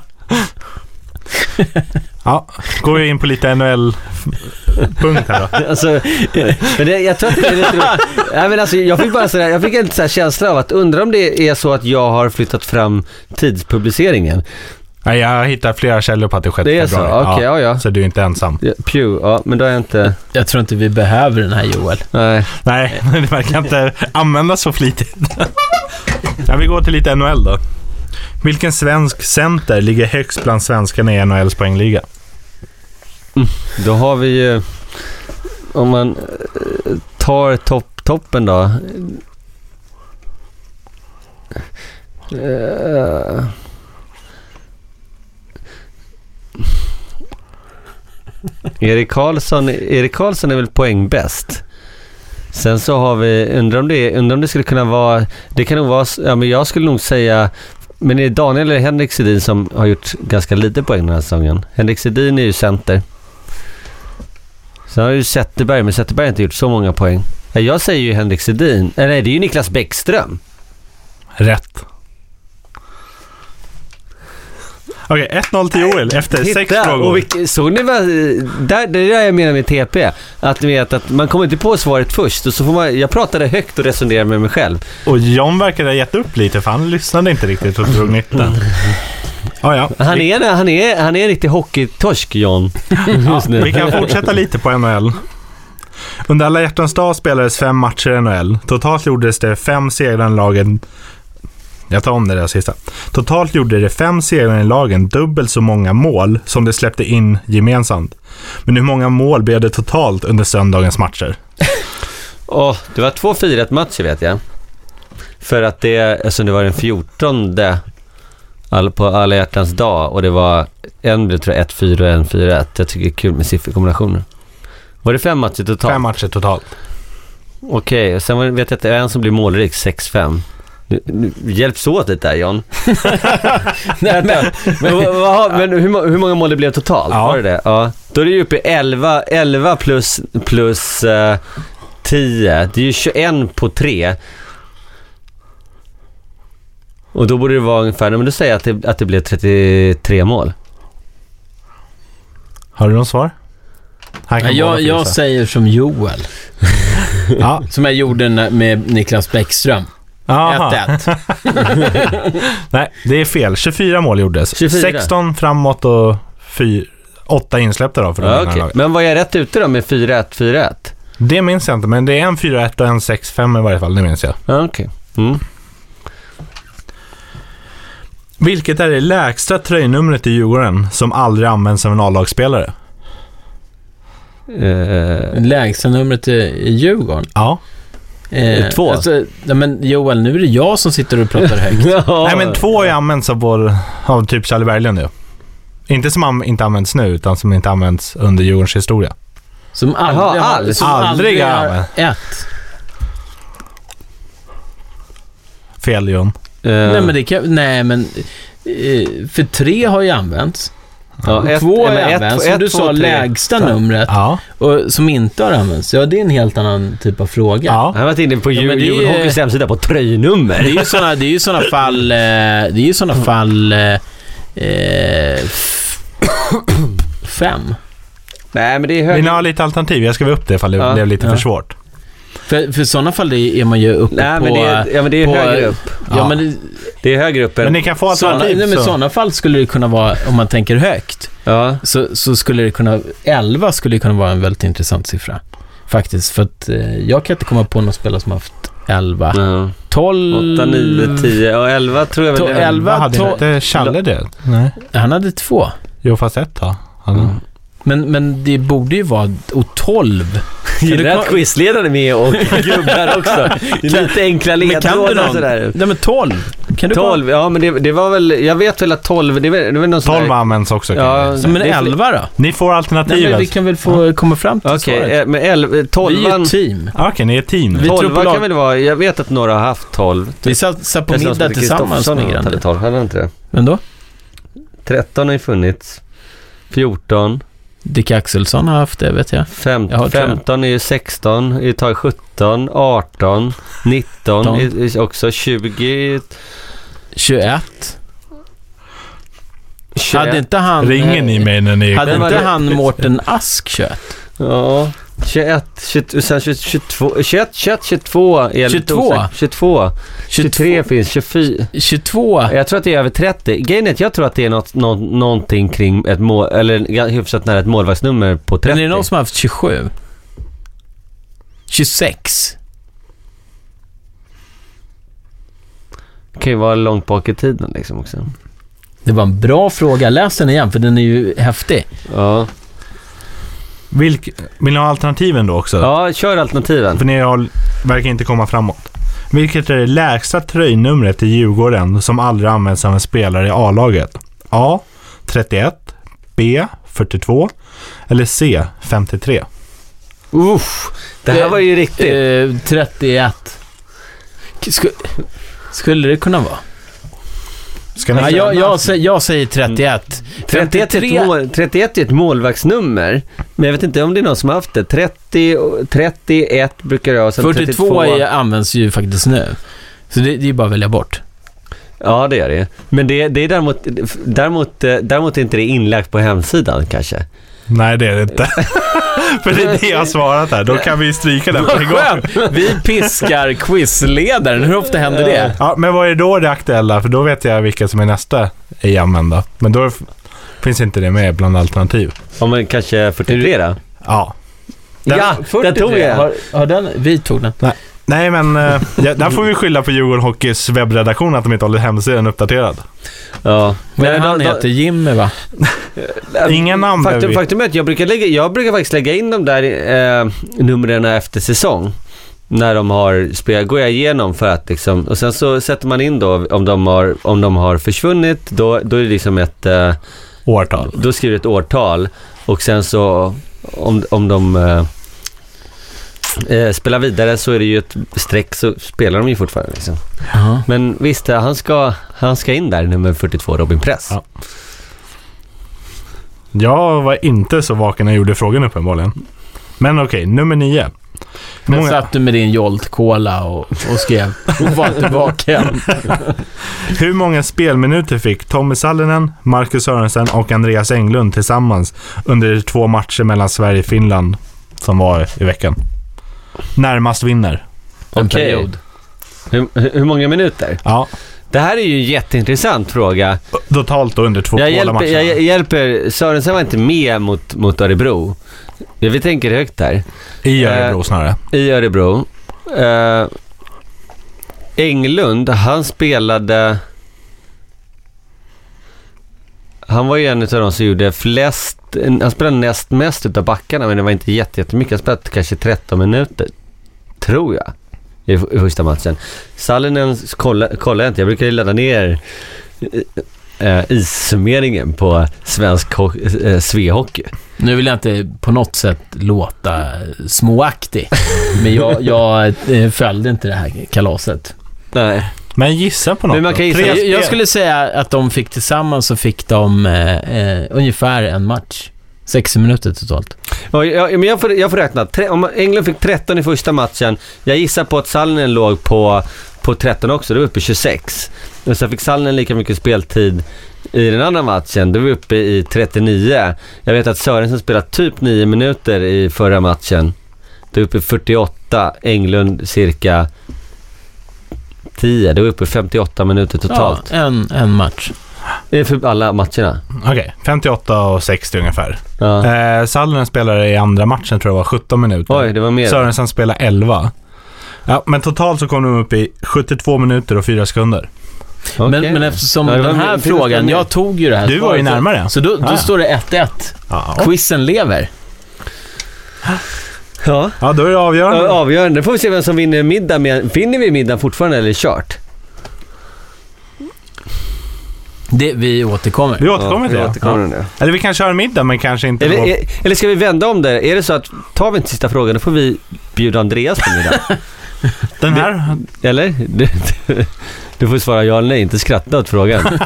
Ja, går vi in på lite N H L-punkt här då. Alltså, men det, jag tror att det är lite roligt. Nej, men alltså, jag fick bara sådär, jag fick en så här känsla av att undra om det är så att jag har flyttat fram tidspubliceringen. Nej, jag har hittat flera källor på att det är sjätte det är februari. Så, okay, ja, ja. Så du är inte ensam. Ja, Pew, ja, men då är jag inte... Jag tror inte vi behöver den här, Joel. Nej. Nej, det verkar inte användas så flitigt. Ja, vi går till lite N H L då. Vilken svensk center ligger högst bland svenskarna i N H L:s poängliga? Mm, då har vi ju... Om man tar topp, toppen då... Uh, Erik Karlsson, Erik Karlsson är väl poäng bäst. Sen så har vi, undrar om det, undrar om det skulle kunna vara, det kan nog vara, ja, men jag skulle nog säga, men det är Daniel eller Henrik Sedin som har gjort ganska lite poäng den här säsongen. Henrik Sedin är ju center. Sen har ju Zetterberg, men Zetterberg har inte gjort så många poäng. Jag säger ju Henrik Sedin, eller nej, det är ju Niklas Bäckström. Rätt. Okej, okay, ett noll till Joel efter Titta, sex frågor. Och vilk, såg ni vad, där, det är det jag menar med T P. Att ni vet att man kommer inte på svaret först. Och så får man, jag pratade högt och resonerade med mig själv. Och John verkade ha gett upp lite, för han lyssnade inte riktigt och drog nytta. Oh, ja. Han är, han är, han är en riktig hockeytorsk, John. Ja, vi kan fortsätta lite på N H L. Under alla hjärtans dag spelades fem matcher i N H L. Totalt gjordes det fem segrar i lagen. Jag tar om det där sista. Totalt gjorde det fem segrar i lagen dubbelt så många mål som det släppte in gemensamt. Men hur många mål blev det totalt under söndagens matcher? Oh, det var två fyra matcher, vet jag. För att det, alltså det var den fjortonde all, på alla hjärtans dag. Och det var en blev tror jag ett fyra och en fyra ett. Jag tycker det är kul med sifferkombinationer. Var det fem matcher totalt? Fem matcher totalt. Okej, okay, sen vet jag att det är en som blir målrik, sex fem. Nu, nu, hjälps åt lite där, John. Nej, men men, vad, men hur, hur många mål det blev totalt? Ja. Var det det? Ja. Då är det ju uppe i elva, elva plus, plus uh, tio. Det är ju tjugoett på tre. Och då borde det vara ungefär, men du säger att det, att det blev trettiotre mål. Har du någon svar? Ja, jag, jag säger som Joel. Ja. Som jag gjorde med Niklas Bäckström. Aha. ett ett. Nej, det är fel. tjugofyra mål gjordes. tjugofyra. sexton framåt och fyra, åtta insläppta då för Ja, de okay. laget. Men var jag rätt ute då med fyra ett fyra ett? Det minns jag inte, men det är en fyra ett och en sex fem i varje fall, det minns jag. Ja, okej. Okay. Mm. Vilket är det lägsta tröjnumret i Djurgården som aldrig används av en A-lagsspelare? Uh, Lägsta numret i Djurgården. Ja. Eh, två. Alltså, ja, men Joel, nu är det jag som sitter och pratar högt. Ja. Nej, men två är används av, vår, av typ Charlie Berglund nu. Inte som am- inte används nu, utan som inte används under Djurgårdens historia. Som aldrig, Jaha, har, all- som aldrig aldrig har har använt. ett. Fel, Jon. uh, Nej, men det kan, nej, men eh, för tre har ju använts. ja, ett, Två har men ett, använts. ett, Som du två, sa, tre. lägsta numret. Ja. Och som inte har använts. Ja, det är en helt annan typ av fråga. Ja. Han har varit inne på Ja, ja, men det är- Djurgården Hockeys hemsida på tröjnummer. Det är ju såna, det är ju såna fall, eh, det är ju såna fall eh, eh, f- fem. Nej, men det är Vill högre. ni ha lite alternativ? Jag skriver upp det ifall det Ja. blev lite Ja. för svårt. För, för sådana fall är man ju uppe Nej, på... men det är, ja, men det är på- högre upp. Ja, Ja. men, det, Det är högre upp än... Men ni kan få såna, alternativ. nej, men så. sådana fall skulle det kunna vara, om man tänker högt, Ja. så, så skulle det kunna, elva skulle det kunna vara en väldigt intressant siffra. Faktiskt, för att eh, jag kan inte komma på någon spelare som har haft elva. Ja. tolv... åtta, nio, tio och elva tror jag väl. To- det är. elva, Vad hade to- inte Challe det? Nej. Han hade två. Jo, fast ett då. Han... Mm. Men, men det borde ju vara... Och tolv. Kan Gillar du- att quizledaren är med och gubbar också. Det är lite enkla Men kan du ledtrådar någon? sådär. Nej, men tolv. Kan du tolv, ja men det, det var väl, jag vet väl att tolv, det var, det var någon sån tolv där... används också. Ja, Ja. Bara, men det är fler- elva då? Ni får Nej, alternativet. men vi kan väl få komma fram till Okej, svaret. eh, men elva, Vi är ju tolvan... ett team. Okej, ni är ett team. Vi tror på tolva lag- kan väl vara, jag vet att några har haft tolv. Vi satt, satt på Det är någon som middag heter tillsammans Kristoffersson med hade Grande. tolv, hade han inte det? Men då? tretton har ju funnits. fjorton. Dick Axelsson har haft det, vet jag. Fem, Jag har tre. femton är ju sexton, är tar sjutton, arton, nitton är, är också tjugo, tjugoett. tjugoett. Hade inte han... Ringer ni mig när ni... Hade Den var inte det- han Mårten Ask tjugoett? Ja, tjugoett, tjugoett, sen tjugotvå, tjugoett, tjugoett, tjugotvå är jag lite tjugotvå. osäker. tjugotvå, tjugotre finns, tjugofyra. tjugotvå. Jag tror att det är över trettio. Grejen är att jag tror att det är något, nå, någonting kring ett mål, eller hyfsat nära ett målvaktsnummer på trettio. Men är det någon som har haft tjugosju? tjugosex. Det kan ju vara långt bak i tiden liksom också. Det var en bra fråga. Läs den igen, för den är ju häftig. Ja, Vilk... Vill ni ha alternativen då också? ja kör alternativen. För ni har... verkar inte komma framåt. Vilket är det lägsta tröjnumret i Djurgården som aldrig används av en spelare i A-laget? A. trettioett. B. fyrtiotvå. Eller C. femtiotre. Uff, det här var ju riktigt. Eh, trettioett. Sku, skulle det kunna vara? Ska ni Ja, säga jag, jag, något? sä- jag säger trettioett. trettioett är, ett mål, trettioett är ett målvaktsnummer, men jag vet inte om det är någon som har haft det. trettio, trettioett brukar jag ha. Sen fyrtiotvå trettiotvå. är, används ju faktiskt nu. Så det, det är ju bara att välja bort. Ja, det är det. Men det, det är däremot, däremot, eh, däremot är inte det inlagt på hemsidan kanske. Nej, det är det inte. För det är det jag har svarat här. Då kan vi stryka den på en gång. Skönt! Vi piskar quizledaren. Hur ofta händer det? Ja, men vad är då det aktuella? För då vet jag vilka som är nästa i använda. Men då f- finns inte det med bland alternativ. Om man kanske fyrtiotre då? Ja. Den- Ja, den tog jag. Har, har den, vi tog den. Nej, men eh, ja, där får vi skylla på Djurgården Hockeys webbredaktion att de inte håller hemsidan uppdaterad. Ja. Men Men han då- då- heter Jimmy, va? Ingen namn behöver Faktum, vi. faktum är att jag brukar, lägga, jag brukar faktiskt lägga in de där eh, numren efter säsong. När de har spelat, går jag igenom för att liksom, och sen så sätter man in då om de har, om de har försvunnit, då, då är det liksom ett eh, Årtal. då skriver det ett årtal, och sen så om, om de eh, eh, spelar vidare så är det ju ett streck, så spelar de ju fortfarande liksom. Ja. Men visst, han ska, han ska in där, nummer fyrtiotvå, Robin Press. Ja. Jag var inte så vaken när jag gjorde frågan uppenbarligen. Men okej, nummer nio. Hur Men många, satt du med din Jolt Cola och, och skrev och var tillbaka igen. hur många spelminuter fick Tommy Sallinen, Marcus Sörensen och Andreas Englund tillsammans under två matcher mellan Sverige och Finland som var i veckan? Närmast vinner. En Okej. period. Hur, hur många minuter? Ja. Det här är ju en jätteintressant fråga. Totalt då under två jag hjälper, matcher. jag hjälper, Sörensen var inte med mot, mot Örebro. Vi tänker högt här. I Örebro uh, snarare. I Örebro. Uh, Englund, han spelade... Han var ju en av de som gjorde flest... Han spelade näst mest utav backarna, men det var inte jätte, jättemycket. Han spelade kanske tretton minuter, tror jag, i, i första matchen. Sallinen kollade kolla jag inte. Jag brukar ju ladda ner äh, issummeringen på svensk ho- äh, svehockey. Nu vill jag inte på något sätt låta småaktig, men jag, jag följde inte det här kalaset. Nej. Men gissa på något. Men man kan gissa. Jag, jag skulle säga att de fick tillsammans så fick de eh, eh, ungefär en match. sextio minuter totalt. Ja, ja, men jag får, jag får räkna. Tre, om England fick tretton i första matchen. Jag gissar på att Sallinen låg på, på tretton också. Det var uppe i tjugosex. Och så fick Sallinen lika mycket speltid i den andra matchen. Det var uppe i trettionio. Jag vet att Sörensen spelade typ nio minuter i förra matchen. Det var uppe i fyrtioåtta. Englund cirka tio. Det var uppe i femtioåtta minuter totalt. Ja, en, en match. Det är för alla matcherna. Okej, okay, femtioåtta och sextio ungefär. Ja. Eh, Sallinen spelade i andra matchen, tror jag var sjutton minuter. Oj, det var mer. Sörensen spelade elva. Ja, men totalt så kom de upp i sjuttiotvå minuter och fyra sekunder. Okay. Men, men eftersom ja, den här med, frågan, jag tog ju det här. Du var ju närmare. Så då, då ja. står det ett ett. Ja. Quizen lever. Ja. Ja, då är det avgörande. Ja, avgörande. Får vi se vem som vinner middag med. Vinner vi middag fortfarande eller kört? Det, vi återkommer. Vi återkommer till ja, det. återkommer ja. Eller vi kan köra middag, men kanske inte... Eller, vår... eller ska vi vända om det? Är det så att tar vi inte sista frågan, då får vi bjuda Andreas på middag. Den här... Eller? Du, du, du får svara ja eller nej, inte skratta åt frågan.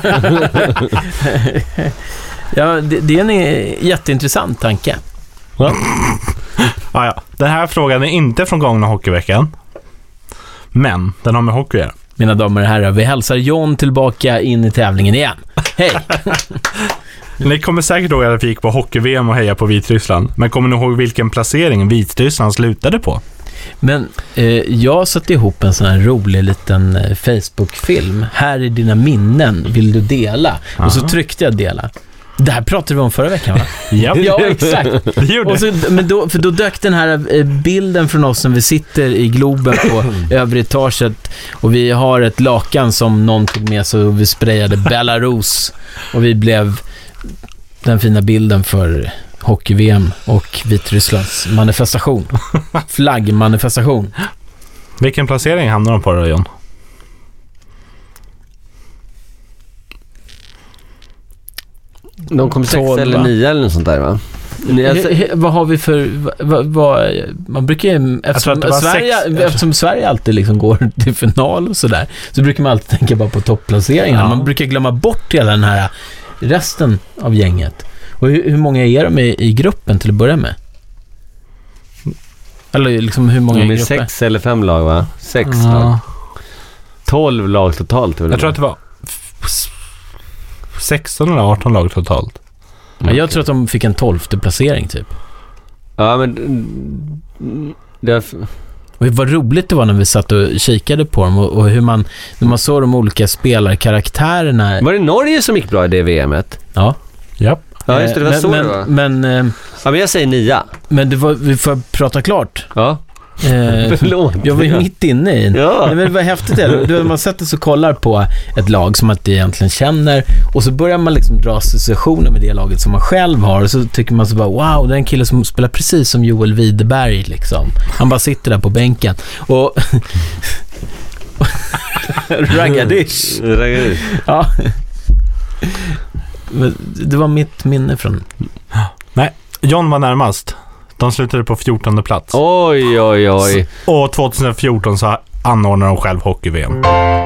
Ja, det, det är en jätteintressant tanke. Ja. Ja, ja. Den här frågan är inte från gångna hockeyveckan. Men den har med hockey att göra. Mina damer och herrar, vi hälsar John tillbaka in i tävlingen igen. Hej! Ni kommer säkert ihåg att vi gick på hockey-V M och heja på Vitryssland. Men kommer ni ihåg vilken placering Vitryssland slutade på? Men eh, jag satte ihop en sån här rolig liten eh, Facebook-film. Här är dina minnen, vill du dela? Aha. Och så tryckte jag dela. Det här pratade vi om förra veckan, va? Japp. Ja, exakt. Det gjorde. Och så, men då, för då dök den här bilden från oss när vi sitter i Globen på övre etaget och vi har ett lakan som någon tog med sig och vi sprayade Belarus och vi blev den fina bilden för hockey-V M och Vitrysslands manifestation. Flaggmanifestation. Vilken placering hamnar de på då, John? De kom sex eller nio eller något sånt där, va? Alltså, he, he, vad har vi för vad, vad, man brukar ju, eftersom Sverige, eftersom Sverige alltid liksom går till final och sådär, så brukar man alltid tänka bara på topplaceringarna. Ja. Man brukar glömma bort hela den här resten av gänget. Och hur, hur många är de i, i gruppen till att börja med? Eller liksom hur många de är i gruppen? Sex eller fem lag, va? Sex ja. lag. Tolv lag totalt. Jag tror att det var sexton eller arton lag totalt. Ja, jag tror att de fick en tolfte placering typ. Ja, men det är... Och vad roligt det var när vi satt och kikade på dem och, och hur man, när man såg de olika spelarkaraktärerna. Var det Norge som gick bra i det V M:et? Ja. Ja. Ja, just det, det var men, så men, det var. Men, ja, men jag säger nia. Men det var, vi får prata klart. Ja. Eh, jag var ju mitt inne i. Ja. Nej, men det var häftigt det. Du, man sätter sig och kollar på ett lag som man inte egentligen känner och så börjar man liksom dra associationer med det laget som man själv har och så tycker man så bara, wow, det är en kille som spelar precis som Joel Widerberg liksom. Han bara sitter där på bänken och Ragadish. Ragadish. Ja. Det var mitt minne från. Nej, John var närmast. De slutade på fjortonde plats. Oj, oj, oj. Och tjugohundrafjorton så anordnar de själv hockey-V M.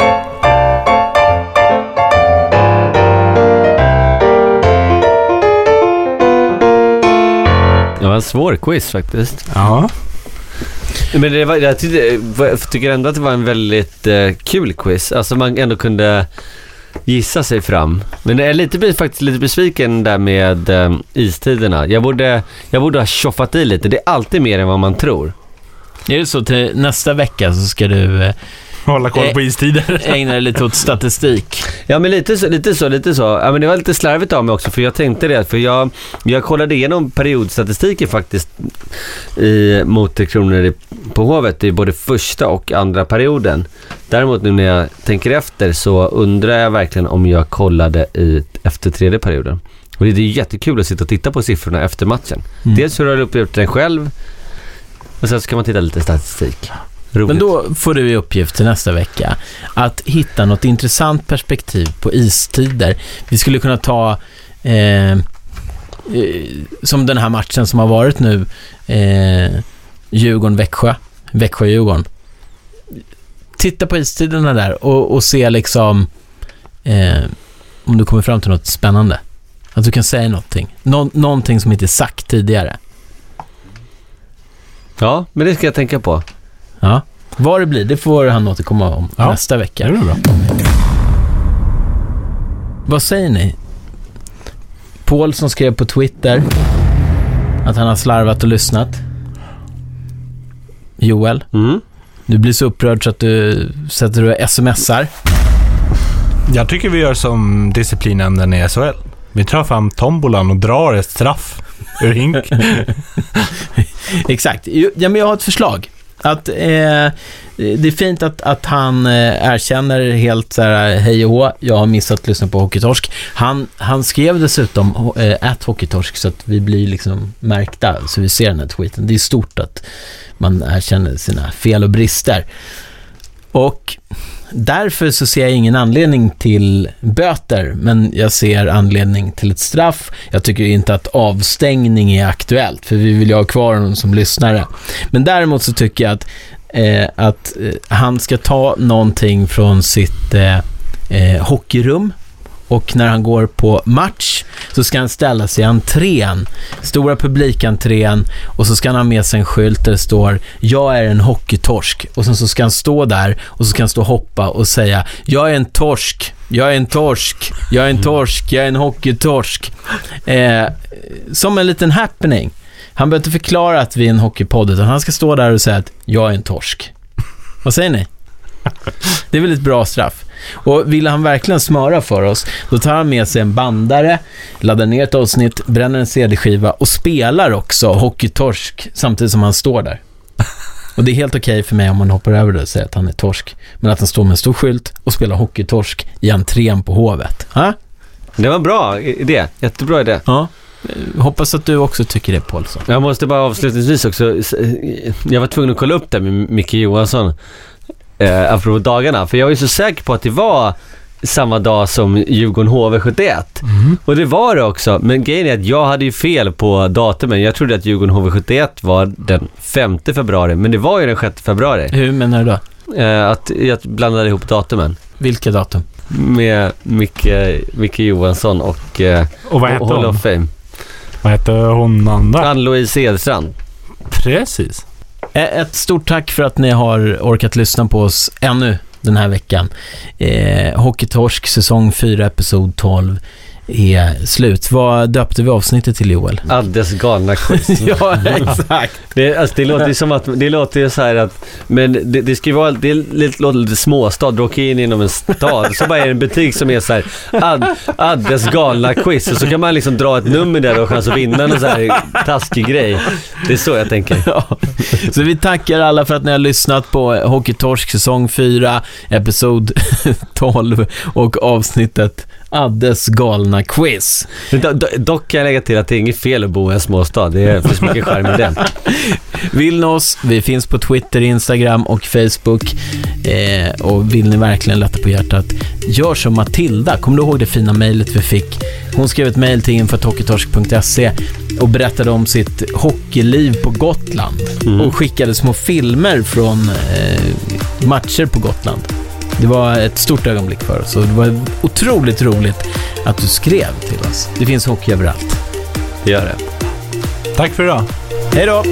Det var en svår quiz faktiskt. Ja. Men det var, jag, tyckte, jag tycker ändå att det var en väldigt eh, kul quiz. Alltså man ändå kunde gissa sig fram. Men jag är lite, faktiskt lite besviken där med eh, istiderna. Jag borde, jag borde ha tjoffat i lite. Det är alltid mer än vad man tror. Är det så till nästa vecka så ska du Hålla koll på istider. Ägnar lite åt statistik. Ja, men lite så, lite så, lite så. Ja, men det var lite slarvigt av mig också, för jag tänkte det, för jag, jag kollade igenom periodstatistiken faktiskt i, mot Tre Kronor på Hovet i både första och andra perioden. Däremot nu när jag tänker efter så undrar jag verkligen om jag kollade i, efter tredje perioden. Och det är jättekul att sitta och titta på siffrorna efter matchen. Mm. Dels hur har du upplevt den själv, och sen ska man titta lite statistik. Roligt. Men då får du i uppgift till nästa vecka att hitta något intressant perspektiv på istider. Vi skulle kunna ta eh, eh, som den här matchen som har varit nu, eh, Djurgården-Växjö, Växjö-Djurgården. Titta på istiderna där och, och se liksom eh, om du kommer fram till något spännande. Att du kan säga någonting. Nå- någonting som inte är sagt tidigare. Ja, men det ska jag tänka på. Ja, vad det blir, det får han återkomma om ja, nästa vecka. Det är bra. Vad säger ni? Paul som skrev på Twitter att han har slarvat och lyssnat. Joel, mm. du blir så upprörd så att du sätter du smsar. Jag tycker vi gör som disciplinämnden i S H L. Vi tar fram tombolan och drar ett straff ur hink. Exakt. Ja, men jag har ett förslag. Att, eh, det är fint att, att han eh, erkänner helt så här, hej och hå, jag har missat att lyssna på Hockeytorsk. Han, han skrev dessutom eh, at Hockeytorsk så att vi blir liksom märkta så vi ser den här tweeten. Det är stort att man erkänner sina fel och brister. Och därför så ser jag ingen anledning till böter, men jag ser anledning till ett straff. Jag tycker inte att avstängning är aktuellt, för vi vill ju ha kvar honom som lyssnare. Men däremot så tycker jag att, eh, att eh, han ska ta någonting från sitt eh, eh, hockeyrum. Och när han går på match så ska han ställa sig i entrén, stora publikentrén, och så ska han ha med sig en skylt där det står jag är en hockeytorsk, och sen så ska han stå där och så ska han stå och hoppa och säga jag är en torsk, jag är en torsk, jag är en torsk, jag är en hockeytorsk, eh, som en liten happening. Han behöver inte förklara att vi är en hockeypodd, utan han ska stå där och säga att jag är en torsk. Vad säger ni? Det är väl ett bra straff. Och vill han verkligen smöra för oss, då tar han med sig en bandare, laddar ner ett avsnitt, bränner en C D-skiva och spelar också hockeytorsk samtidigt som han står där. Och det är helt okej för mig om man hoppar över det och säger att han är torsk, men att han står med en stor skylt och spelar hockeytorsk i entrén på Hovet. Ha? Det var en bra idé, jättebra idé. Ja. Hoppas att du också tycker det, Paulsson. Jag måste bara avslutningsvis också, jag var tvungen att kolla upp det med Micke Johansson eh, apropå dagarna, för jag var ju så säker på att det var samma dag som Djurgården H V sjuttioett. Mm. Och det var det också, men grejen är att jag hade ju fel på datumen. Jag trodde att Djurgården H V sjuttioett var den femte februari, men det var ju den sjätte februari. Hur menar du då? Eh, att jag blandade ihop datumen. Vilka datum? Med Micke, Micke Johansson och, eh, och vad hette Hall hon? of Fame. Vad hette hon andra? Ann-Louise Edstrand. Precis. Ett stort tack för att ni har orkat lyssna på oss ännu den här veckan. Eh, Hockeytorsk säsong fyra episod tolv är slut. Vad döpte vi avsnittet till, Joel? Addes galna quiz. Ja, exakt. Det, alltså, det låter ju som att det låter ju så här att, men det, det ska ju vara det lite, låter lite småstad, du åker in inom en stad, så bara är det en butik som är så här Ad, Addes galna quiz, och så kan man liksom dra ett nummer där och chans att vinna en så här taskig grej. Det är så jag tänker. Ja. Så vi tackar alla för att ni har lyssnat på Hockeytorsk säsong fyra episod tolv och avsnittet Addes galna quiz. Do, do, dock kan jag lägga till att det är inget fel att bo i en småstad. Det är för mycket skärm i den. Vill ni oss? Vi finns på Twitter, Instagram och Facebook. Eh, och vill ni verkligen lätta på hjärtat, gör som Matilda. Kommer du ihåg det fina mejlet vi fick? Hon skrev ett mejl till info at hockeytorsk punkt se och berättade om sitt hockeyliv på Gotland. Mm. Och skickade små filmer från eh, matcher på Gotland. Det var ett stort ögonblick för oss, och det var otroligt roligt att du skrev till oss. Det finns hockey överallt. Det gör det. Tack för idag. Hej då!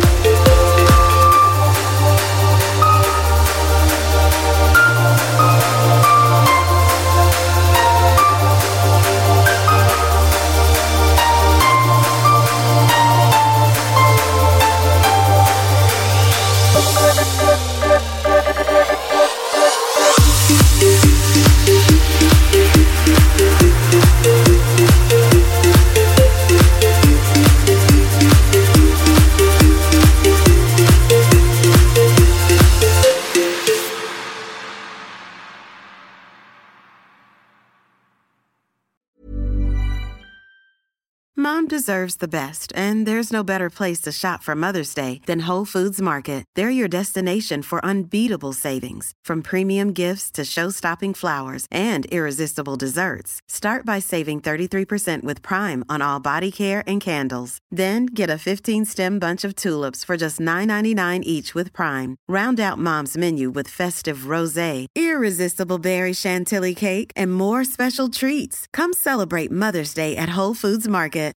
Mom deserves the best, and there's no better place to shop for Mother's Day than Whole Foods Market. They're your destination for unbeatable savings, from premium gifts to show-stopping flowers and irresistible desserts. Start by saving thirty-three percent with Prime on all body care and candles. Then get a fifteen-stem bunch of tulips for just nine ninety-nine each with Prime. Round out Mom's menu with festive rosé, irresistible berry chantilly cake, and more special treats. Come celebrate Mother's Day at Whole Foods Market.